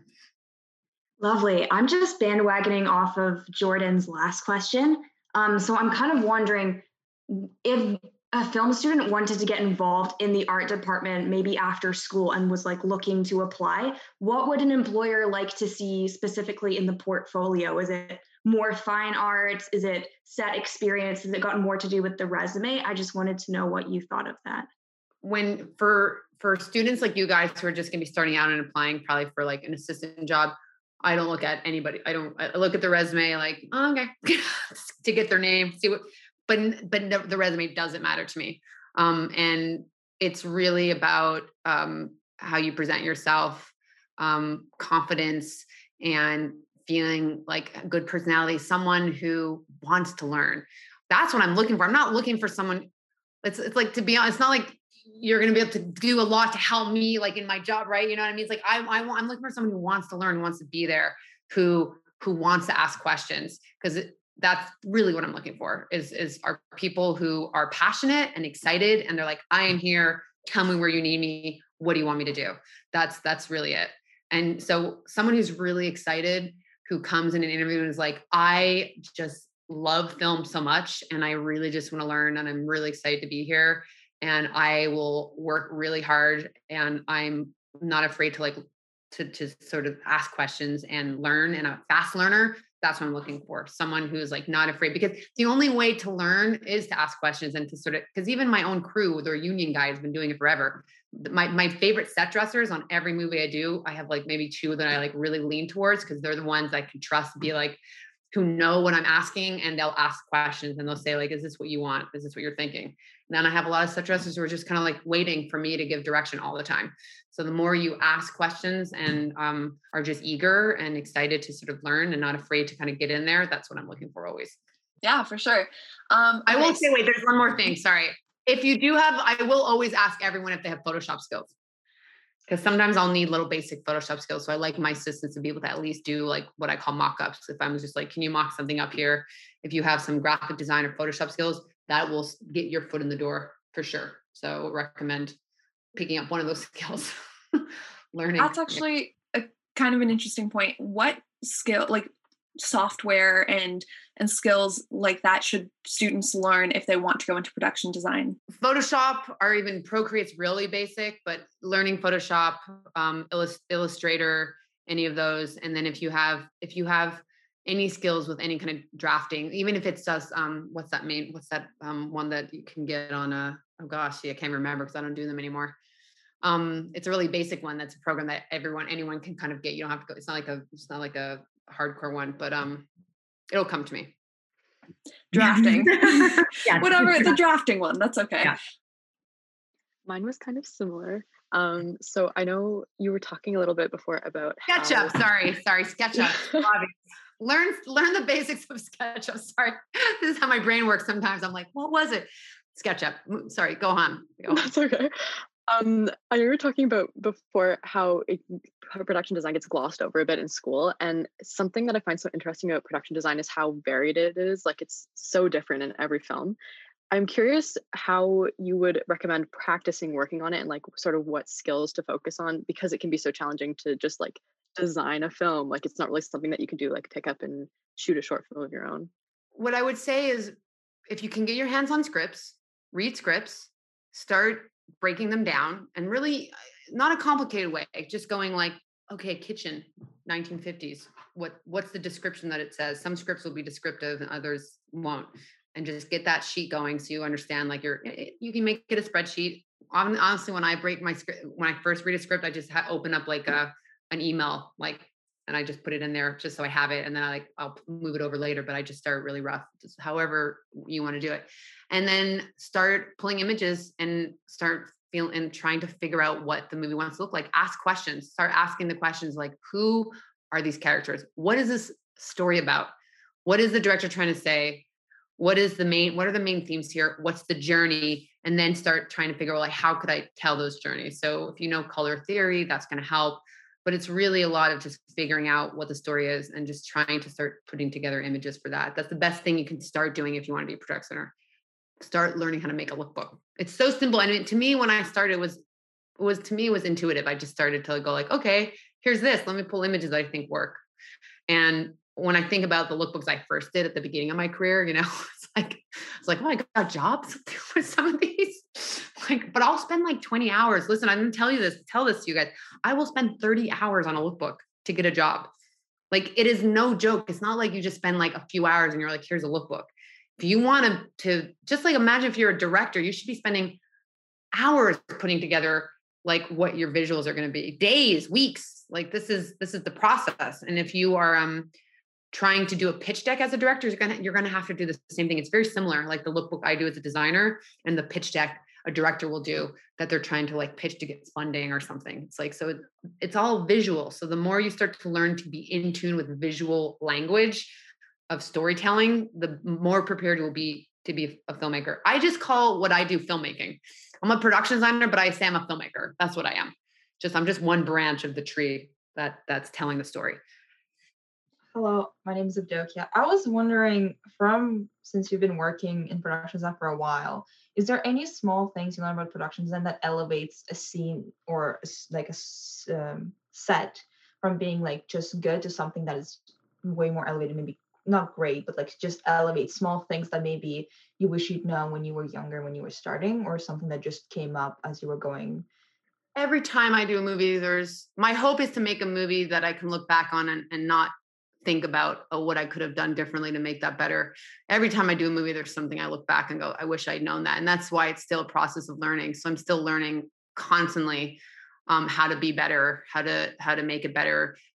Lovely. I'm just bandwagoning off of Jordan's last question. Um, so I'm kind of wondering if a film student wanted to get involved in the art department, maybe after school, and was like looking to apply, what would an employer like to see specifically in the portfolio? Is it more fine arts? Is it set experience? Has it got more to do with the resume? I just wanted to know what you thought of that. When for for students like you guys who are just going to be starting out and applying probably for like an assistant job, I don't look at anybody. I don't I look at the resume like, oh, okay, to get their name, see what, but but no, the resume doesn't matter to me. Um, and it's really about um, how you present yourself, um, confidence, and feeling like a good personality, someone who wants to learn. That's what I'm looking for. I'm not looking for someone. It's it's like, to be honest, it's not like you're going to be able to do a lot to help me like in my job, right? You know what I mean? It's like I, I want, I'm looking for someone who wants to learn, wants to be there, who who wants to ask questions, because that's really what I'm looking for. Is is are people who are passionate and excited, and they're like, I am here. Tell me where you need me. What do you want me to do? That's that's really it. And so someone who's really excited, who comes in an interview and is like, I just love film so much, and I really just want to learn, and I'm really excited to be here, and I will work really hard, and I'm not afraid to like to to sort of ask questions and learn, and a fast learner. That's what I'm looking for. Someone who's like not afraid, because the only way to learn is to ask questions and to sort of, because even my own crew, their union guy, has been doing it forever. My my favorite set dressers on every movie I do, I have like maybe two that I like really lean towards, because they're the ones I can trust, be like, who know what I'm asking, and they'll ask questions and they'll say like, is this what you want? Is this what you're thinking? And then I have a lot of set dressers who are just kind of like waiting for me to give direction all the time. So the more you ask questions and um, are just eager and excited to sort of learn and not afraid to kind of get in there, that's what I'm looking for always. Yeah, for sure. Um, I okay. will say, wait, there's one more thing. Sorry. If you do have, I will always ask everyone if they have Photoshop skills. Because sometimes I'll need little basic Photoshop skills. So I like my assistants to be able to at least do like what I call mock-ups. If I'm just like, can you mock something up here? If you have some graphic design or Photoshop skills, that will get your foot in the door for sure. So I would recommend picking up one of those skills, learning. That's actually a kind of an interesting point. What skill, like software and and skills like that should students learn if they want to go into production design? Photoshop or even Procreate's really basic, but learning Photoshop, um, Illust- Illustrator, any of those. And then if you have, if you have any skills with any kind of drafting, even if it's just, um, what's that main, what's that um, one that you can get on a, oh gosh, yeah, I can't remember because I don't do them anymore. Um, it's a really basic one. That's a program that everyone, anyone can kind of get. You don't have to go. It's not like a, it's not like a hardcore one, but um, it'll come to me. Drafting. Yeah, Whatever, the drafting one, that's okay. Yeah. Mine was kind of similar. Um, so I know you were talking a little bit before about SketchUp. how... Sorry, sorry, SketchUp. learn learn the basics of SketchUp. Sorry, this is how my brain works. Sometimes I'm like, what was it? SketchUp. Sorry, go on. Go on. That's okay. Um, I know you were talking about before how, it, how production design gets glossed over a bit in school, and something that I find so interesting about production design is how varied it is. Like it's so different in every film. I'm curious how you would recommend practicing working on it and like sort of what skills to focus on, because it can be so challenging to just like design a film. Like it's not really something that you can do, like pick up and shoot a short film of your own. What I would say is if you can get your hands on scripts, read scripts, start breaking them down, and really not a complicated way, just going like, okay, kitchen, nineteen fifties. What, what's the description that it says? Some scripts will be descriptive and others won't. And just get that sheet going so you understand, like you're, you can make it a spreadsheet. Honestly, when I break my script, when I first read a script, I just ha- open up like a, an email, like, and I just put it in there just so I have it. And then I like, I'll move it over later, but I just start really rough, just however you want to do it. And then start pulling images and start feeling and trying to figure out what the movie wants to look like. Ask questions, start asking the questions like, who are these characters? What is this story about? What is the director trying to say? What is the main, what are the main themes here? What's the journey? And then start trying to figure out like, how could I tell those journeys? So if you know color theory, that's going to help. But it's really a lot of just figuring out what the story is and just trying to start putting together images for that. That's the best thing you can start doing if you want to be a production designer. Start learning how to make a lookbook. It's so simple. I mean, to me, when I started, it was, it was to me, it was intuitive. I just started to go like, okay, here's this. Let me pull images that I think work. And when I think about the lookbooks I first did at the beginning of my career, you know, it's like, it's like, oh, I got jobs with some of these. Like, but I'll spend like twenty hours. Listen, I'm going to tell you this, tell this to you guys. I will spend thirty hours on a lookbook to get a job. Like, it is no joke. It's not like you just spend like a few hours and you're like, here's a lookbook. If you want to, to just like, imagine if you're a director, you should be spending hours putting together like what your visuals are going to be, days, weeks. Like this is, this is the process. And if you are, um, trying to do a pitch deck as a director, you're gonna, you're gonna have to do the same thing. It's very similar, like the lookbook I do as a designer and the pitch deck a director will do that they're trying to like pitch to get funding or something. It's like, so it, it's all visual. So the more you start to learn to be in tune with visual language of storytelling, the more prepared you'll be to be a filmmaker. I just call what I do filmmaking. I'm a production designer, but I say I'm a filmmaker. That's what I am. Just, I'm just one branch of the tree that that's telling the story. Hello, my name is Abdokia. I was wondering, from since you've been working in production design for a while, is there any small things you learn about production design that elevates a scene or like a um, set from being like just good to something that is way more elevated, maybe not great, but like just elevate small things that maybe you wish you'd known when you were younger, when you were starting, or something that just came up as you were going? Every time I do a movie, there's, my hope is to make a movie that I can look back on and, and not think about, oh, what I could have done differently to make that better. Every time I do a movie, there's something I look back and go, I wish I'd known that. And that's why it's still a process of learning. So I'm still learning constantly um, how to be better, how to, how to make it better.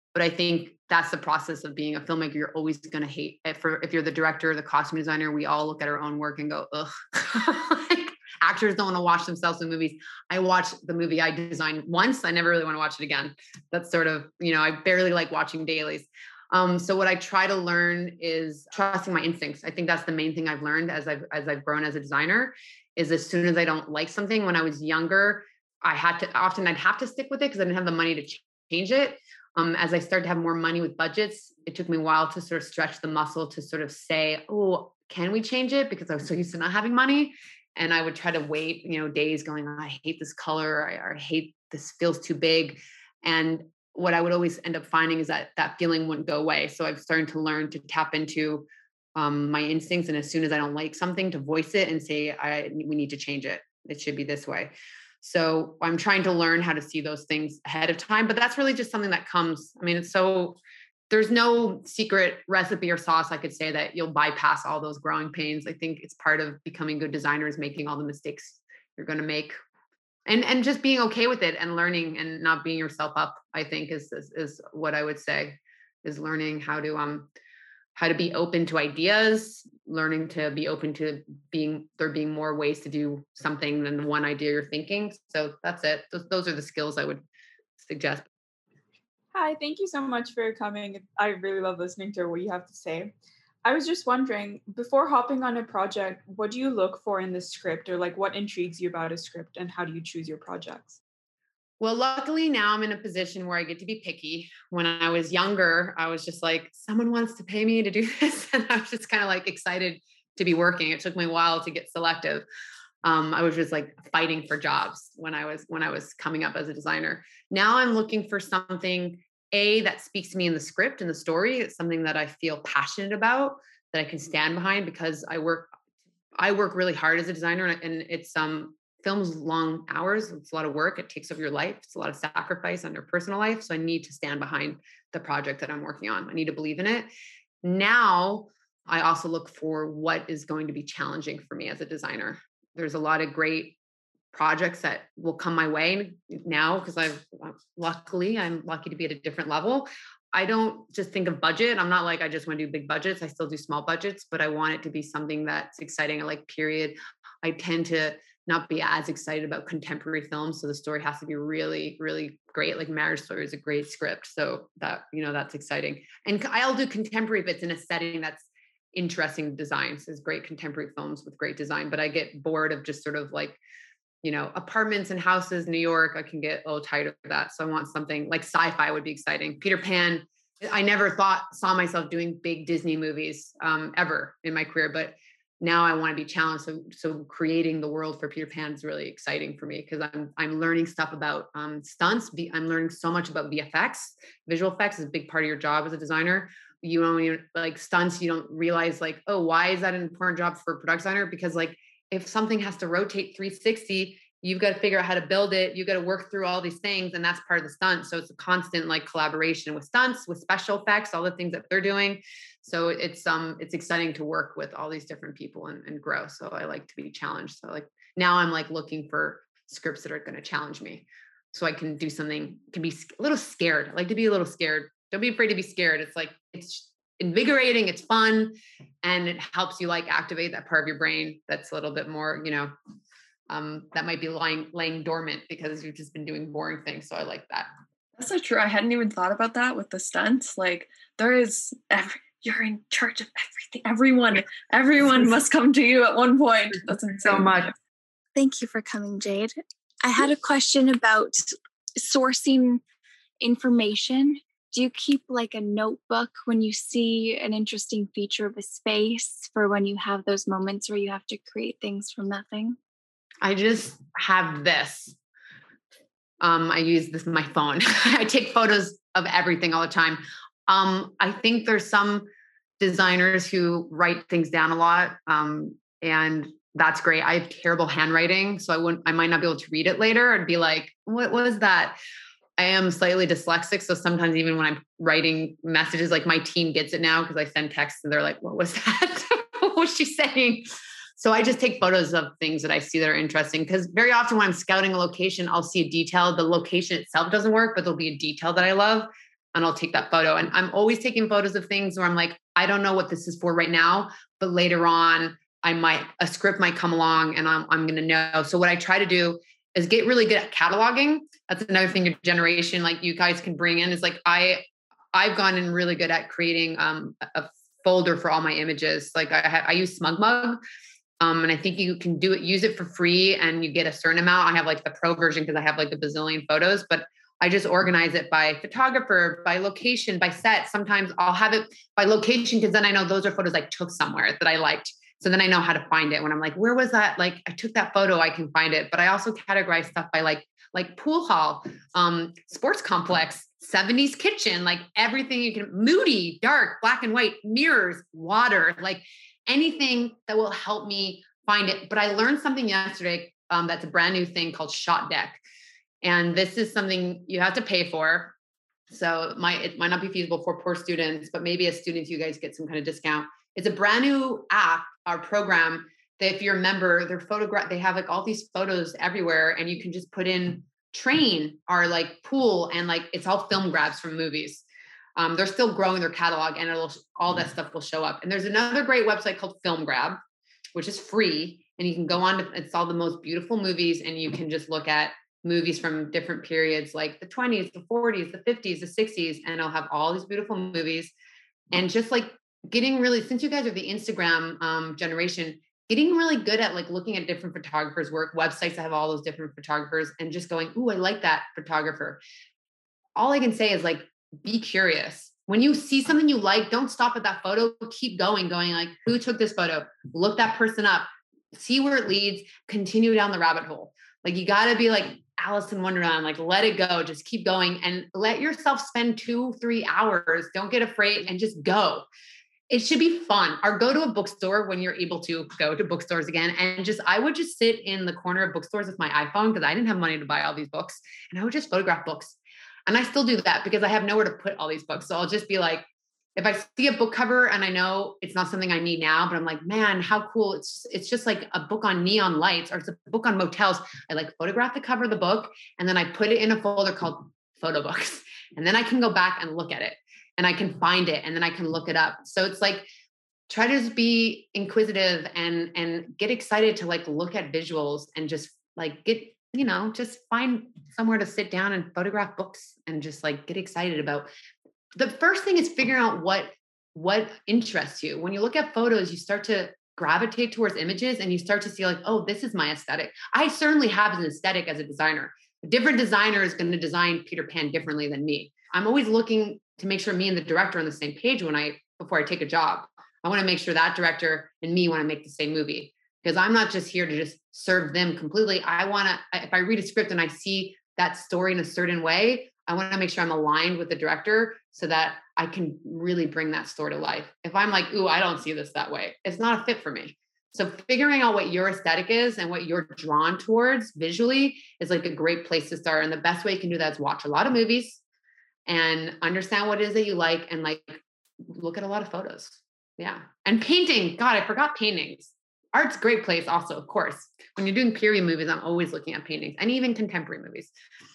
But I think that's the process of being a filmmaker. You're always going to hate if, for, if you're the director, the costume designer, we all look at our own work and go, ugh. Like, actors don't want to watch themselves in movies. I watched the movie I designed once. I never really want to watch it again. That's sort of, you know, I barely like watching dailies. Um, so what I try to learn is trusting my instincts. I think that's the main thing I've learned as I've, as I've grown as a designer, is as soon as I don't like something, when I was younger, I had to, often I'd have to stick with it because I didn't have the money to change it. Um, as I started to have more money with budgets, it took me a while to sort of stretch the muscle to sort of say, oh, can we change it? Because I was so used to not having money. And I would try to wait, you know, days going, oh, I hate this color. I, I hate this, feels too big. And what I would always end up finding is that that feeling wouldn't go away. So I've started to learn to tap into um, my instincts. And as soon as I don't like something, to voice it and say, I, we need to change it. It should be this way. So I'm trying to learn how to see those things ahead of time, but that's really just something that comes. I mean, it's so, there's no secret recipe or sauce I could say that you'll bypass all those growing pains. I think it's part of becoming good designers, making all the mistakes you're going to make, and, and just being okay with it and learning and not beating yourself up, I think is, is, is what I would say, is learning how to, um, how to be open to ideas, learning to be open to being, there being more ways to do something than the one idea you're thinking. So that's it. Those, those are the skills I would suggest. Hi, thank you so much for coming. I really love listening to what you have to say. I was just wondering, before hopping on a project, what do you look for in the script, or like what intrigues you about a script, and how do you choose your projects? Well, luckily now I'm in a position where I get to be picky. When I was younger, I was just like, someone wants to pay me to do this. And I was just kind of like excited to be working. It took me a while to get selective. Um, I was just like fighting for jobs when I was, when I was coming up as a designer. Now I'm looking for something, A, that speaks to me in the script and the story. It's something that I feel passionate about, that I can stand behind, because I work, I work really hard as a designer, and it's, um, film's long hours. It's a lot of work. It takes over your life. It's a lot of sacrifice on your personal life. So I need to stand behind the project that I'm working on. I need to believe in it. Now, I also look for what is going to be challenging for me as a designer. There's a lot of great projects that will come my way now, because I've luckily, I'm lucky to be at a different level. I don't just think of budget. I'm not like, I just want to do big budgets. I still do small budgets, but I want it to be something that's exciting. I like period. I tend to not be as excited about contemporary films. So the story has to be really, really great. Like Marriage Story is a great script. So that, you know, that's exciting. And I'll do contemporary bits in a setting that's interesting design. So there's great contemporary films with great design, but I get bored of just sort of like, you know, apartments and houses, New York. I can get a little tired of that. So I want something like sci-fi would be exciting. Peter Pan. I never thought, saw myself doing big Disney movies um, ever in my career, but now I want to be challenged. So, so creating the world for Peter Pan is really exciting for me, because I'm I'm learning stuff about um, stunts. I'm learning so much about V F X. Visual effects is a big part of your job as a designer. You don't even like stunts. You don't realize like, oh, why is that an important job for a product designer? Because like if something has to rotate three sixty, you've got to figure out how to build it. You've got to work through all these things, and that's part of the stunt. So it's a constant like collaboration with stunts, with special effects, all the things that they're doing. So it's um it's exciting to work with all these different people and, and grow. So I like to be challenged. So like now I'm like looking for scripts that are going to challenge me, so I can do something, can be a little scared. I like to be a little scared. Don't be afraid to be scared. It's like, it's invigorating, it's fun, and it helps you like activate that part of your brain that's a little bit more, you know, um, that might be lying laying dormant because you've just been doing boring things. So I like that. That's so true. I hadn't even thought about that with the stunts. Like there is every, you're in charge of everything. Everyone, everyone must come to you at one point. That's insane. So much. Thank you for coming, Jade. I had a question about sourcing information. Do you keep like a notebook when you see an interesting feature of a space, for when you have those moments where you have to create things from nothing? I just have this. Um, I use this my phone. I take photos of everything all the time. Um, I think there's some designers who write things down a lot, um, and that's great. I have terrible handwriting, so I wouldn't. I might not be able to read it later. I'd be like, "What was that?" I am slightly dyslexic, so sometimes even when I'm writing messages, like my team gets it now because I send texts and they're like, "What was that? What was she saying?" So I just take photos of things that I see that are interesting, because very often when I'm scouting a location, I'll see a detail. The location itself doesn't work, but there'll be a detail that I love. and I'll take that photo. And I'm always taking photos of things where I'm like, I don't know what this is for right now, but later on I might, a script might come along and I'm, I'm going to know. So what I try to do is get really good at cataloging. That's another thing your generation, like you guys can bring in, is like, I, I've gone in really good at creating um, a folder for all my images. Like I have, I use SmugMug. Um, and I think you can do it, use it for free and you get a certain amount. I have like the pro version because I have like a bazillion photos, but I just organize it by photographer, by location, by set. Sometimes I'll have it by location because then I know those are photos I took somewhere that I liked. So then I know how to find it when I'm like, where was that? Like I took that photo, I can find it. But I also categorize stuff by like, like pool hall, um, sports complex, seventies kitchen, like everything you can, moody, dark, black and white, mirrors, water, like anything that will help me find it. But I learned something yesterday um, that's a brand new thing called Shot Deck. And this is something you have to pay for. So it might, it might not be feasible for poor students, but maybe as students, you guys get some kind of discount. It's a brand new app or program that if you're a member, they're photograph, they have like all these photos everywhere and you can just put in train or like pool and like, it's all film grabs from movies. Um, they're still growing their catalog and it'll, all that stuff will show up. And there's another great website called Film Grab, which is free. And you can go on to, it's all the most beautiful movies. And you can just look at movies from different periods, like the twenties, the forties, the fifties, the sixties. And I'll have all these beautiful movies. And just like getting really, since you guys are the Instagram um, generation, getting really good at like looking at different photographers' work, websites that have all those different photographers and just going, ooh, I like that photographer. All I can say is like, be curious. When you see something you like, don't stop at that photo. Keep going, going like, who took this photo? Look that person up, see where it leads, continue down the rabbit hole. Like you got to be like Alice in Wonderland, like let it go, just keep going and let yourself spend two, three hours. Don't get afraid and just go. It should be fun. Or go to a bookstore when you're able to go to bookstores again. And just, I would just sit in the corner of bookstores with my iPhone because I didn't have money to buy all these books. And I would just photograph books. And I still do that because I have nowhere to put all these books. So I'll just be like, if I see a book cover and I know it's not something I need now, but I'm like, man, how cool. It's, it's just like a book on neon lights or it's a book on motels. I like photograph the cover of the book and then I put it in a folder called photo books. And then I can go back and look at it and I can find it and then I can look it up. So it's like, try to just be inquisitive and, and get excited to like look at visuals and just like get, you know, just find somewhere to sit down and photograph books and just like get excited about. The first thing is figuring out what, what interests you. When you look at photos, you start to gravitate towards images and you start to see like, oh, this is my aesthetic. I certainly have an aesthetic as a designer. A different designer is going to design Peter Pan differently than me. I'm always looking to make sure me and the director are on the same page when I, before I take a job. I want to make sure that director and me want to make the same movie. Because I'm not just here to just serve them completely. I want to, if I read a script and I see that story in a certain way, I want to make sure I'm aligned with the director so that I can really bring that story to life. If I'm like, ooh, I don't see this that way, it's not a fit for me. So figuring out what your aesthetic is and what you're drawn towards visually is like a great place to start. And the best way you can do that is watch a lot of movies and understand what it is that you like and like look at a lot of photos. Yeah. And painting. God, I forgot paintings. Art's a great place also, of course. When you're doing period movies, I'm always looking at paintings and even contemporary movies.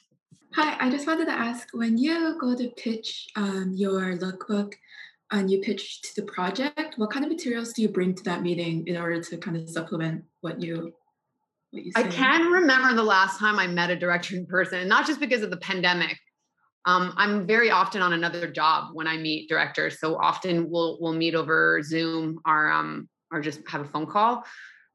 Hi, I just wanted to ask, when you go to pitch um, your lookbook and you pitch to the project, what kind of materials do you bring to that meeting in order to kind of supplement what you, what you say? I can remember the last time I met a director in person, and not just because of the pandemic. Um, I'm very often on another job when I meet directors. So often we'll we'll meet over Zoom or um, or just have a phone call.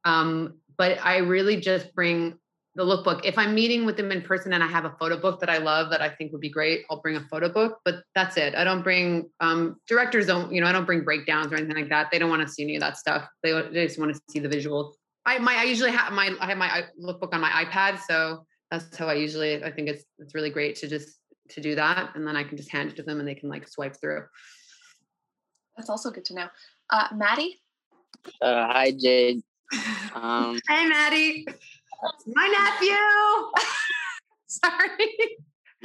Um, but I really just bring the lookbook. If I'm meeting with them in person and I have a photo book that I love that I think would be great, I'll bring a photo book, but that's it. I don't bring, um, directors don't, you know, I don't bring breakdowns or anything like that. They don't want to see any of that stuff. They, they just want to see the visuals. I, my, I usually have my, I have my lookbook on my iPad. So that's how I usually, I think it's, it's really great to just, to do that. And then I can just hand it to them and they can like swipe through. That's also good to know. Uh, Maddie? Uh, hi, Jade. Um, hey, Maddie. My nephew. Sorry.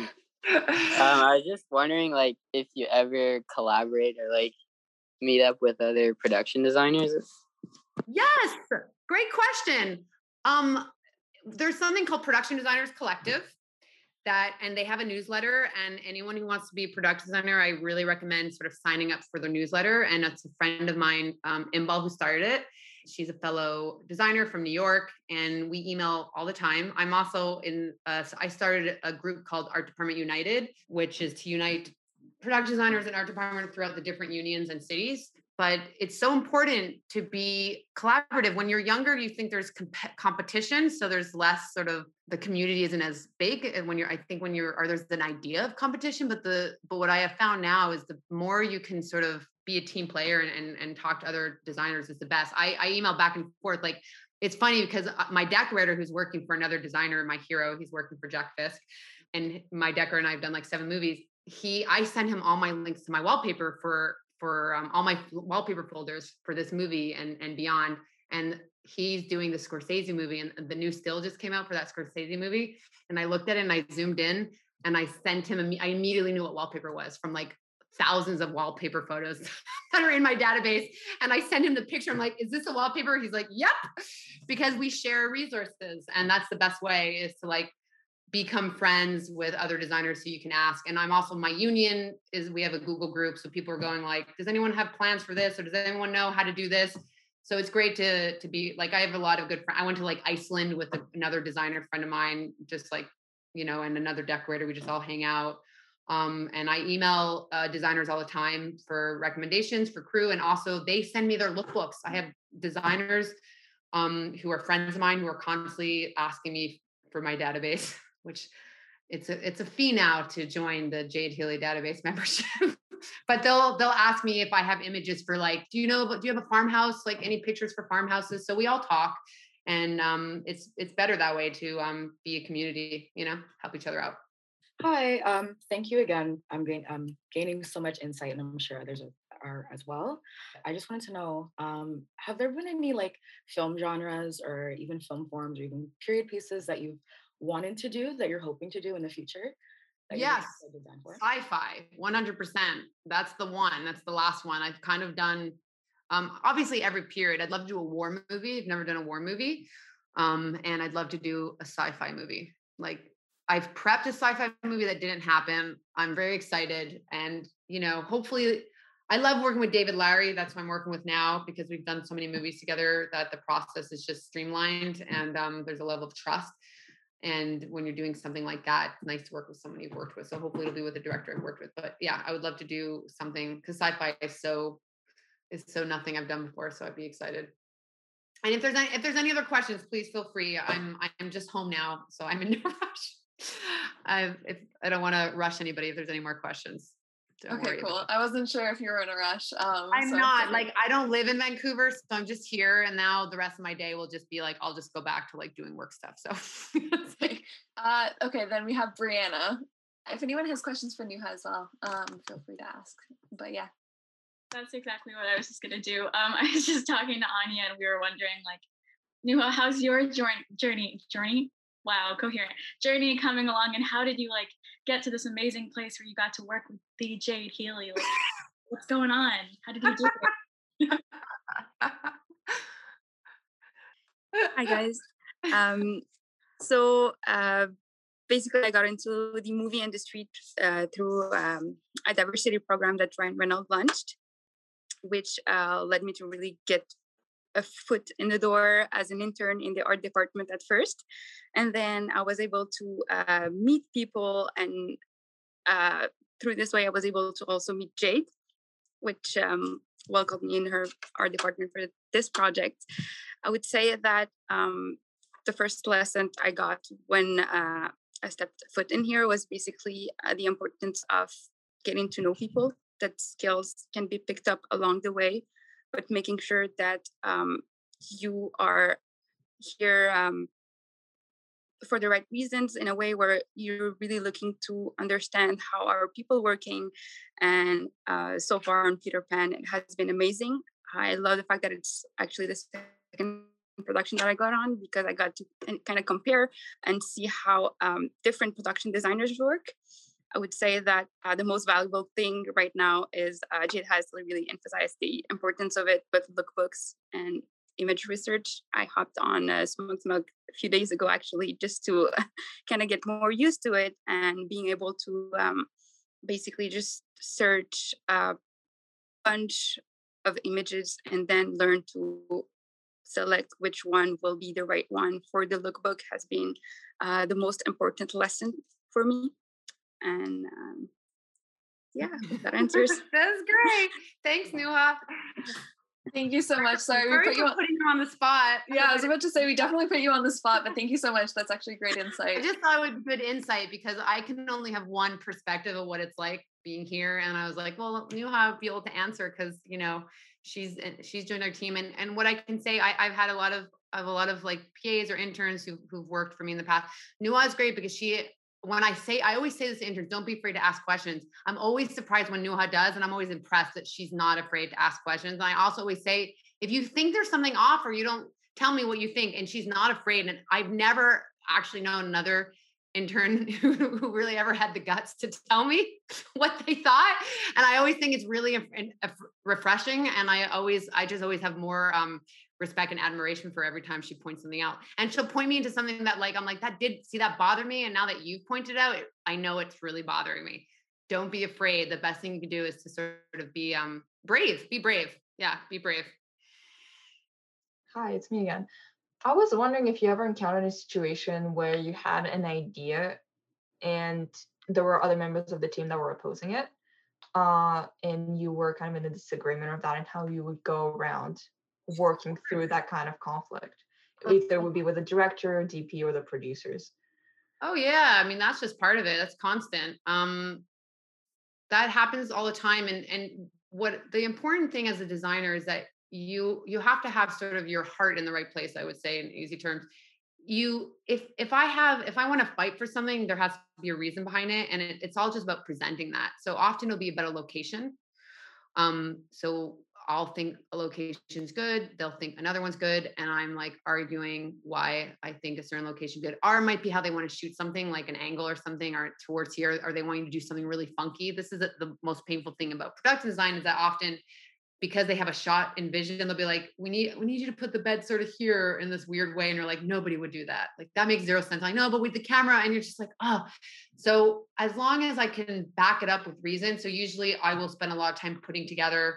um, I was just wondering, like, if you ever collaborate or like meet up with other production designers. Yes, great question. Um, there's something called Production Designers Collective, that, and they have a newsletter, and anyone who wants to be a production designer, I really recommend sort of signing up for their newsletter. And it's a friend of mine, um, Imbal, who started it. She's a fellow designer from New York, and we email all the time. I'm also in, uh, I started a group called Art Department United, which is to unite production designers and art department throughout the different unions and cities. But it's so important to be collaborative. When you're younger, you think there's comp- competition. So there's less sort of, the community isn't as big. And when you're, I think when you're, or there's an idea of competition, but the, but what I have found now is the more you can sort of be a team player and, and, and talk to other designers is the best. I, I email back and forth. Like, it's funny because my decorator, who's working for another designer, my hero, he's working for Jack Fisk, and my decorator and I have done like seven movies. He, I send him all my links to my wallpaper for, for um, all my wallpaper folders for this movie and, and beyond. And he's doing the Scorsese movie, and the new still just came out for that Scorsese movie. And I looked at it and I zoomed in and I sent him, I immediately knew what wallpaper was from like thousands of wallpaper photos that are in my database. And I sent him the picture. I'm like, is this a wallpaper? He's like, yep, because we share resources. And that's the best way, is to like become friends with other designers who you can ask. And I'm also, my union is, we have a Google group. So people are going like, does anyone have plans for this? Or does anyone know how to do this? So it's great to, to be like, I have a lot of good friends. I went to like Iceland with a, another designer friend of mine, just like, you know, and another decorator. We just all hang out. Um, and I email uh, designers all the time for recommendations for crew. And also they send me their lookbooks. I have designers um, who are friends of mine who are constantly asking me for my database, which it's a, it's a fee now to join the Jade Healy database membership. But they'll, they'll ask me if I have images for like, do you know, do you have a farmhouse? Like any pictures for farmhouses? So we all talk, and um, it's, it's better that way to um, be a community, you know, help each other out. Hi, um, thank you again. I'm gain, I'm gaining so much insight, and I'm sure others are as well. I just wanted to know, um, have there been any like film genres or even film forms or even period pieces that you've wanted to do that you're hoping to do in the future? Yes, sci-fi, one hundred percent. That's the one. That's the last one. I've kind of done, um, obviously every period. I'd love to do a war movie. I've never done a war movie. Um, and I'd love to do a sci-fi movie. Like, I've prepped a sci-fi movie that didn't happen. I'm very excited. And, you know, hopefully, I love working with David Larry. That's who I'm working with now, because we've done so many movies together that the process is just streamlined, and um, there's a level of trust. And when you're doing something like that, it's nice to work with someone you've worked with. So hopefully it'll be with a director I've worked with. But yeah, I would love to do something, because sci-fi is so, is so nothing I've done before. So I'd be excited. And if there's any, if there's any other questions, please feel free. I'm, I'm just home now, so I'm in no rush. I, if, I don't want to rush anybody if there's any more questions. Don't okay, cool. I wasn't sure if you were in a rush. Um, I'm so not. I'm like, I don't live in Vancouver, so I'm just here. And now the rest of my day will just be like, I'll just go back to like doing work stuff. So, like, uh, okay, then we have Brianna. If anyone has questions for Nuha as well, um, feel free to ask. But yeah. That's exactly what I was just gonna do. Um, I was just talking to Anya, and we were wondering, like, Nuha, how's your journey? Journey? Journey? Wow, coherent journey coming along, and how did you like get to this amazing place where you got to work with the Jade Healy? Like, what's going on? How did you do it? Hi guys. Um, so uh, basically, I got into the movie industry uh, through um, a diversity program that Ryan Reynolds launched, which uh, led me to really get a foot in the door as an intern in the art department at first. And then I was able to uh, meet people, and uh, through this way, I was able to also meet Jade, which um, welcomed me in her art department for this project. I would say that um, the first lesson I got when uh, I stepped foot in here was basically uh, the importance of getting to know people, that skills can be picked up along the way, but making sure that um, you are here um, for the right reasons, in a way where you're really looking to understand how are people working. And uh, so far on Peter Pan, it has been amazing. I love the fact that it's actually the second production that I got on, because I got to kind of compare and see how um, different production designers work. I would say that uh, the most valuable thing right now is uh, Jade has really emphasized the importance of it with lookbooks and image research. I hopped on uh, Smoke Smoke a few days ago, actually, just to kind of get more used to it and being able to um, basically just search a bunch of images and then learn to select which one will be the right one for the lookbook has been uh, the most important lesson for me. And um, yeah, that answers. That's great. Thanks, Nuha. Thank you so much. Sorry, we Sorry put you for on, putting you on the spot. yeah, I was about to say we definitely put you on the spot, but thank you so much. That's actually great insight. I just thought it would be good insight because I can only have one perspective of what it's like being here. And I was like, well, Nuha would be able to answer because, you know, she's she's joined our team. And and what I can say, I, I've had a lot of I have a lot of like P As or interns who, who've worked for me in the past. Nuha is great because she, when I say, I always say this to interns, don't be afraid to ask questions. I'm always surprised when Nuha does. And I'm always impressed that she's not afraid to ask questions. And I also always say, if you think there's something off or you don't, tell me what you think. And she's not afraid. And I've never actually known another intern who really ever had the guts to tell me what they thought. And I always think it's really a, a refreshing. And I always, I just always have more um, respect and admiration for every time she points something out. And she'll point me into something that like, I'm like, that did see that bother me. And now that you've pointed out, it, I know it's really bothering me. Don't be afraid. The best thing you can do is to sort of be um, brave, be brave. Yeah, be brave. Hi, it's me again. I was wondering if you ever encountered a situation where you had an idea and there were other members of the team that were opposing it, uh, and you were kind of in a disagreement of that and how you would go around working through that kind of conflict. Either it would be with the director, D P, or the producers. Oh yeah, I mean that's just part of it. That's constant. Um, that happens all the time. And and what the important thing as a designer is that you you have to have sort of your heart in the right place, I would say in easy terms. You if if I have if I want to fight for something, there has to be a reason behind it. And it, it's all just about presenting that. So often it'll be about a location. Um, so I'll think a location's good, they'll think another one's good, and I'm like arguing why I think a certain location good. Or it might be how they want to shoot something, like an angle or something, or towards here, or they want you to do something really funky. This is the, the most painful thing about production design is that often because they have a shot in vision, they'll be like, we need, we need you to put the bed sort of here in this weird way. And you're like, nobody would do that. Like that makes zero sense. Like, no, but with the camera, and you're just like, oh, so as long as I can back it up with reason. So usually I will spend a lot of time putting together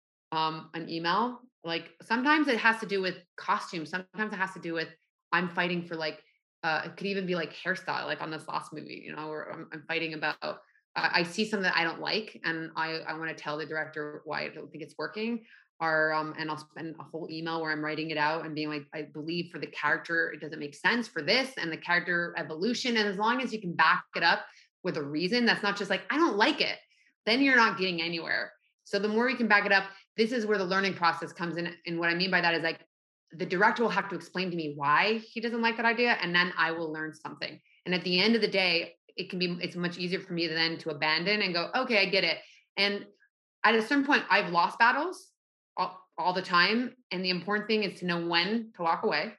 um, an email. Like sometimes it has to do with costumes. Sometimes it has to do with, I'm fighting for like, uh, it could even be like hairstyle, like on this last movie, you know, where I'm, I'm fighting about, I see something that I don't like, and I, I want to tell the director why I don't think it's working. Or um, and I'll spend a whole email where I'm writing it out and being like, I believe for the character, it doesn't make sense for this and the character evolution. And as long as you can back it up with a reason, that's not just like, I don't like it, then you're not getting anywhere. So the more you can back it up, this is where the learning process comes in. And what I mean by that is like, the director will have to explain to me why he doesn't like that idea, and then I will learn something. And at the end of the day, it can be, it's much easier for me then to abandon and go, okay, I get it. And at a certain point, I've lost battles all, all the time. And the important thing is to know when to walk away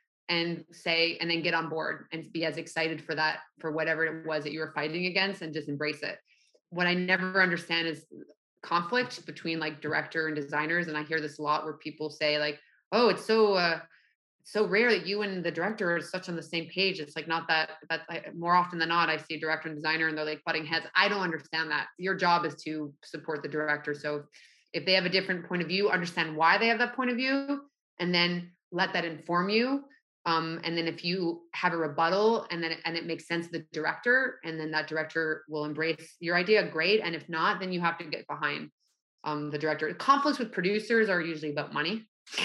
and say, and then get on board and be as excited for that, for whatever it was that you were fighting against, and just embrace it. What I never understand is conflict between like director and designers. And I hear this a lot where people say like, oh, it's so, uh, so rare that you and the director are such on the same page. It's like not that, that I, more often than not, I see a director and designer and they're like butting heads. I don't understand that. Your job is to support the director. So if they have a different point of view, understand why they have that point of view, and then let that inform you. Um, and then if you have a rebuttal and then it, and it makes sense to the director, and then that director will embrace your idea, great. And if not, then you have to get behind um, the director. Conflicts with producers are usually about money.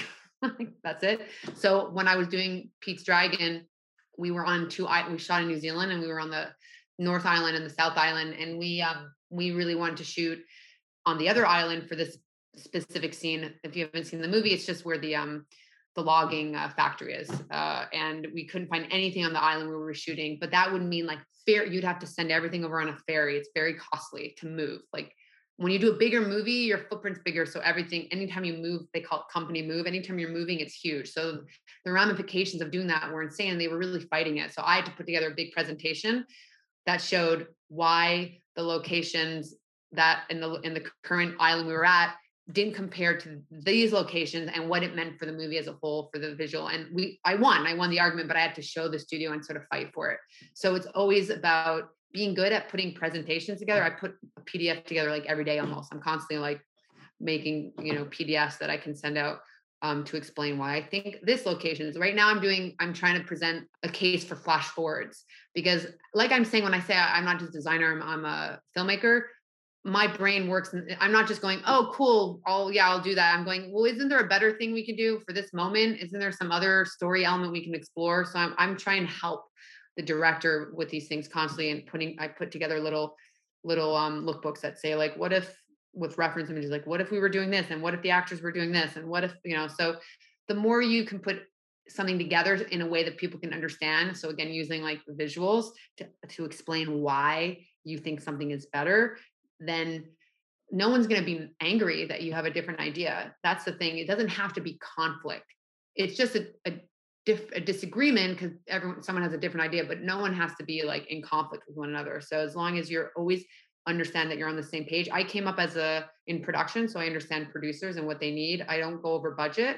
That's it. So when I was doing Pete's Dragon, we were on two, we shot in New Zealand, and we were on the North Island and the South Island. And we, um, we really wanted to shoot on the other island for this specific scene. If you haven't seen the movie, it's just where the, um, the logging uh, factory is. Uh, and we couldn't find anything on the island where we were shooting, but that would mean like fair, you'd have to send everything over on a ferry. It's very costly to move. Like, when you do a bigger movie, your footprint's bigger. So everything, anytime you move, they call it company move. Anytime you're moving, it's huge. So the ramifications of doing that were insane. They were really fighting it. So I had to put together a big presentation that showed why the locations that in the in the current island we were at didn't compare to these locations and what it meant for the movie as a whole, for the visual. And we, I won, I won the argument, but I had to show the studio and sort of fight for it. So it's always about being good at putting presentations together. I put a P D F together like every day almost. I'm constantly like making, you know, P D Fs that I can send out um, to explain why I think this location is. Right now I'm doing, I'm trying to present a case for flash forwards, because like I'm saying, when I say I'm not just a designer, I'm, I'm a filmmaker, my brain works. I'm not just going, oh, cool. Oh yeah, I'll do that. I'm going, well, isn't there a better thing we can do for this moment? Isn't there some other story element we can explore? So I'm, I'm trying to help the director with these things constantly, and putting, I put together little, little um, lookbooks that say like, what if, with reference images, like, what if we were doing this? And what if the actors were doing this? And what if, you know, so the more you can put something together in a way that people can understand. So again, using like the visuals to, to explain why you think something is better, then no one's going to be angry that you have a different idea. That's the thing. It doesn't have to be conflict. It's just a, a, diff, a disagreement, because everyone, someone has a different idea, but no one has to be like in conflict with one another. So as long as you're always understand that you're on the same page. I came up as a, in production, so I understand producers and what they need. I don't go over budget.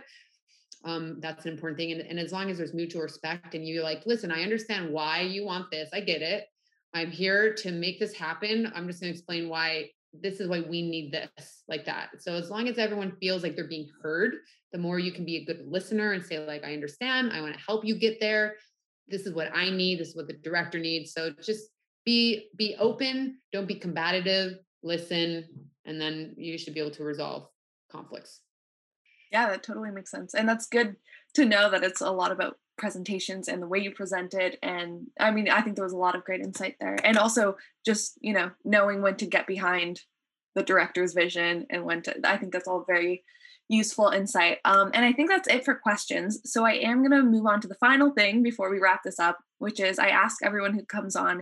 Um, that's an important thing. And, and as long as there's mutual respect and you like, listen, I understand why you want this. I get it. I'm here to make this happen. I'm just going to explain why this is why we need this, like that. So as long as everyone feels like they're being heard, the more you can be a good listener and say like, I understand, I want to help you get there. This is what I need. This is what the director needs. So just be, be open. Don't be combative, listen, and then you should be able to resolve conflicts. Yeah, that totally makes sense. And that's good to know that it's a lot about presentations and the way you present it. And I mean, I think there was a lot of great insight there. And also just, you know, knowing when to get behind the director's vision and when to, I think that's all very useful insight. Um, and I think that's it for questions. So I am going to move on to the final thing before we wrap this up, which is I ask everyone who comes on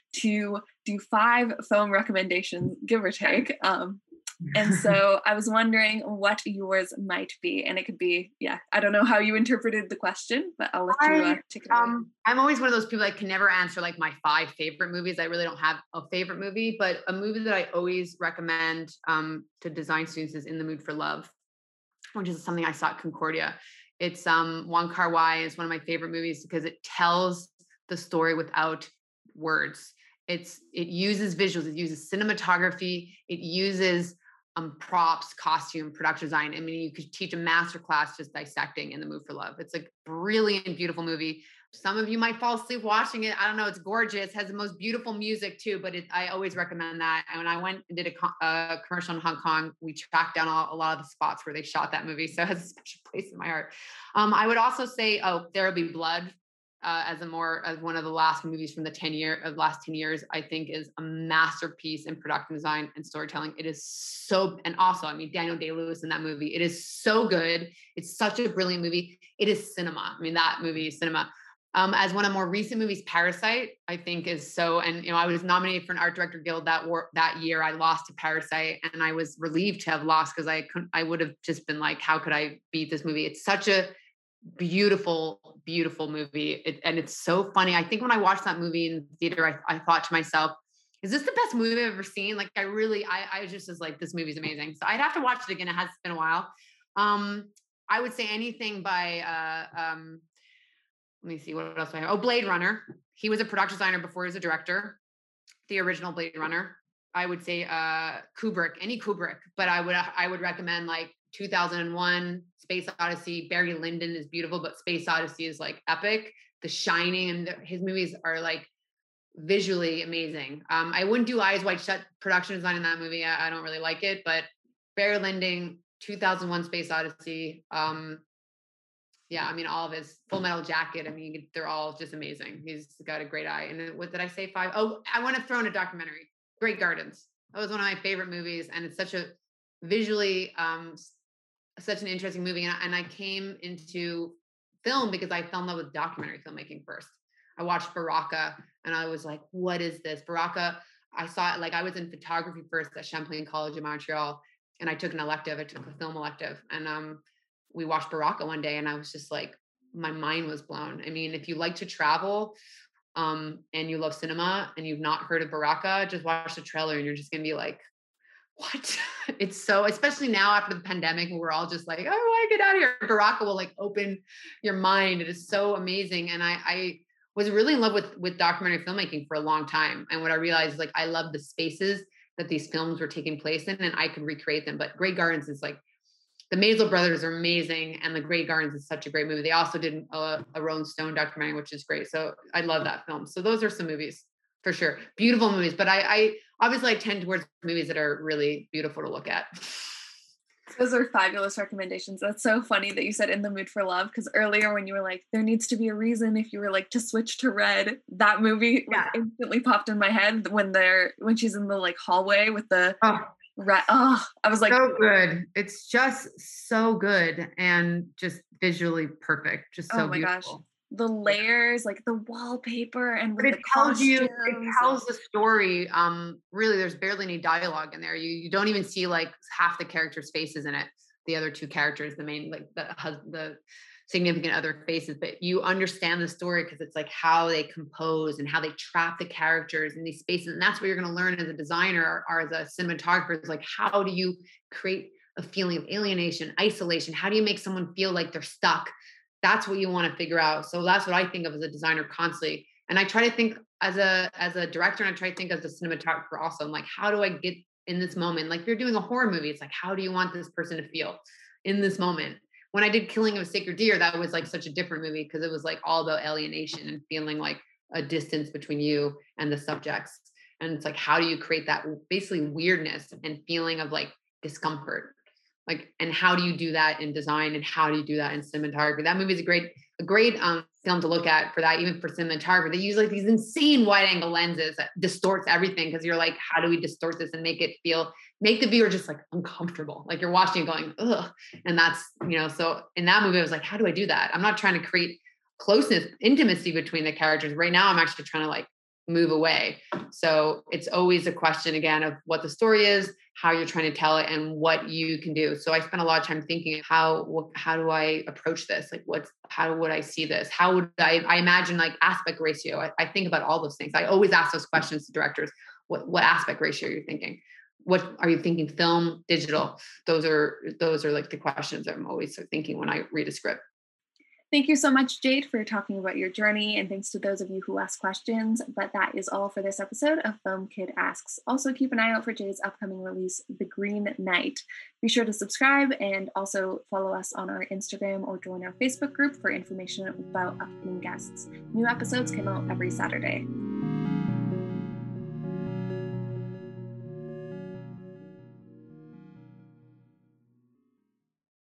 to do five film recommendations, give or take. Um, and so I was wondering what yours might be, and it could be, yeah, I don't know how you interpreted the question, but I'll let you uh, take it away. Um, I'm always one of those people that can never answer like my five favorite movies. I really don't have a favorite movie, but a movie that I always recommend um, to design students is In the Mood for Love, which is something I saw at Concordia. It's um, Wong Kar-wai. It's one of my favorite movies because it tells the story without words. It's it uses visuals, it uses cinematography, it uses um, props, costume, production design. I mean, you could teach a master class just dissecting In the Mood for Love. It's a brilliant, beautiful movie. Some of you might fall asleep watching it. I don't know. It's gorgeous. It has the most beautiful music too, but it, I always recommend that. And when I went and did a, a commercial in Hong Kong, we tracked down all, a lot of the spots where they shot that movie. So it has a special place in my heart. Um, I would also say, oh, There'll Be Blood. Uh, as a more as one of the last movies from the ten year of last ten years, I think is a masterpiece in production design and storytelling. It is so, and also, I mean, Daniel Day-Lewis in that movie, it is so good. It's such a brilliant movie. It is cinema. I mean, that movie is cinema. Um, as one of more recent movies, Parasite, I think is so, and, you know, I was nominated for an Art Director Guild that war, that year. I lost to Parasite and I was relieved to have lost because I couldn't, I would have just been like, how could I beat this movie? It's such a beautiful, beautiful movie. It, and it's so funny. I think when I watched that movie in the theater, I, I thought to myself, is this the best movie I've ever seen? Like I really, I, I just was like, this movie's amazing. So I'd have to watch it again. It has been a while. Um, I would say anything by, uh, um, let me see what else I have. Oh, Blade Runner. He was a production designer before he was a director. The original Blade Runner. I would say uh, Kubrick, any Kubrick, but I would I would recommend like two thousand one, Space Odyssey. Barry Lyndon is beautiful, but Space Odyssey is like epic. The Shining and the, his movies are like visually amazing. Um, I wouldn't do Eyes Wide Shut production design in that movie. I, I don't really like it, but Barry Lyndon, two thousand one, Space Odyssey. Um, yeah, I mean, all of his Full Metal Jacket. I mean, they're all just amazing. He's got a great eye. And then, what did I say? Five? Oh, I want to throw in a documentary. Great Gardens. That was one of my favorite movies. And it's such a visually, um, such an interesting movie. And I, and I came into film because I fell in love with documentary filmmaking first. I watched Baraka and I was like, what is this? Baraka, I saw it, like I was in photography first at Champlain College in Montreal. And I took an elective. I took a film elective. And um, we watched Baraka one day and I was just like, my mind was blown. I mean, if you like to travel, um, and you love cinema and you've not heard of Baraka, just watch the trailer and you're just going to be like, what? It's so, especially now after the pandemic, when we're all just like, oh, I get out of here. Baraka will like open your mind. It is so amazing. And I, I was really in love with, with documentary filmmaking for a long time. And what I realized is like, I love the spaces that these films were taking place in, and I could recreate them. But Grey Gardens is like, the Maisel brothers are amazing. And The Grey Gardens is such a great movie. They also did a, a Rolling Stone documentary, which is great. So I love that film. So those are some movies for sure. Beautiful movies. But I, I obviously I tend towards movies that are really beautiful to look at. Those are fabulous recommendations. That's so funny that you said In the Mood for Love, because earlier when you were like, there needs to be a reason if you were like to switch to Red, that movie yeah. like, instantly popped in my head when they're when she's in the like hallway with the oh. red. Oh, I was like, so good. It's just so good and just visually perfect. Just so oh my beautiful. Gosh. The layers, like the wallpaper, and but it the tells costumes. you, it tells the story. Um, really, there's barely any dialogue in there. You you don't even see like half the characters' faces in it. The other two characters, the main like the the significant other faces, but you understand the story because it's like how they compose and how they trap the characters in these spaces, and that's what you're going to learn as a designer or, or as a cinematographer. Is like how do you create a feeling of alienation, isolation? How do you make someone feel like they're stuck? That's what you want to figure out. So that's what I think of as a designer constantly. And I try to think as a, as a director, and I try to think as a cinematographer also. I'm like, how do I get in this moment? Like if you're doing a horror movie, it's like, how do you want this person to feel in this moment? When I did Killing of a Sacred Deer, that was like such a different movie because it was like all about alienation and feeling like a distance between you and the subjects. And it's like, how do you create that basically weirdness and feeling of like discomfort? Like, and how do you do that in design, and how do you do that in cinematography? That movie is a great, a great um, film to look at for that, even for cinematography. They use like these insane wide angle lenses that distorts everything. Cause you're like, how do we distort this and make it feel, make the viewer just like uncomfortable? Like you're watching it going, ugh. And that's, you know, so in that movie, I was like, how do I do that? I'm not trying to create closeness, intimacy between the characters. Right now, I'm actually trying to like move away. So it's always a question again of what the story is, how you're trying to tell it, and what you can do. So I spent a lot of time thinking how, what, how do I approach this? Like what's, how would I see this? How would I, I imagine like aspect ratio. I, I think about all those things. I always ask those questions to directors. What, what aspect ratio are you thinking? What are you thinking? Film, digital? Those are, those are like the questions I'm always thinking when I read a script. Thank you so much, Jade, for talking about your journey, and thanks to those of you who asked questions. But that is all for this episode of Film Kid Asks. Also, keep an eye out for Jade's upcoming release, The Green Knight. Be sure to subscribe and also follow us on our Instagram or join our Facebook group for information about upcoming guests. New episodes come out every Saturday.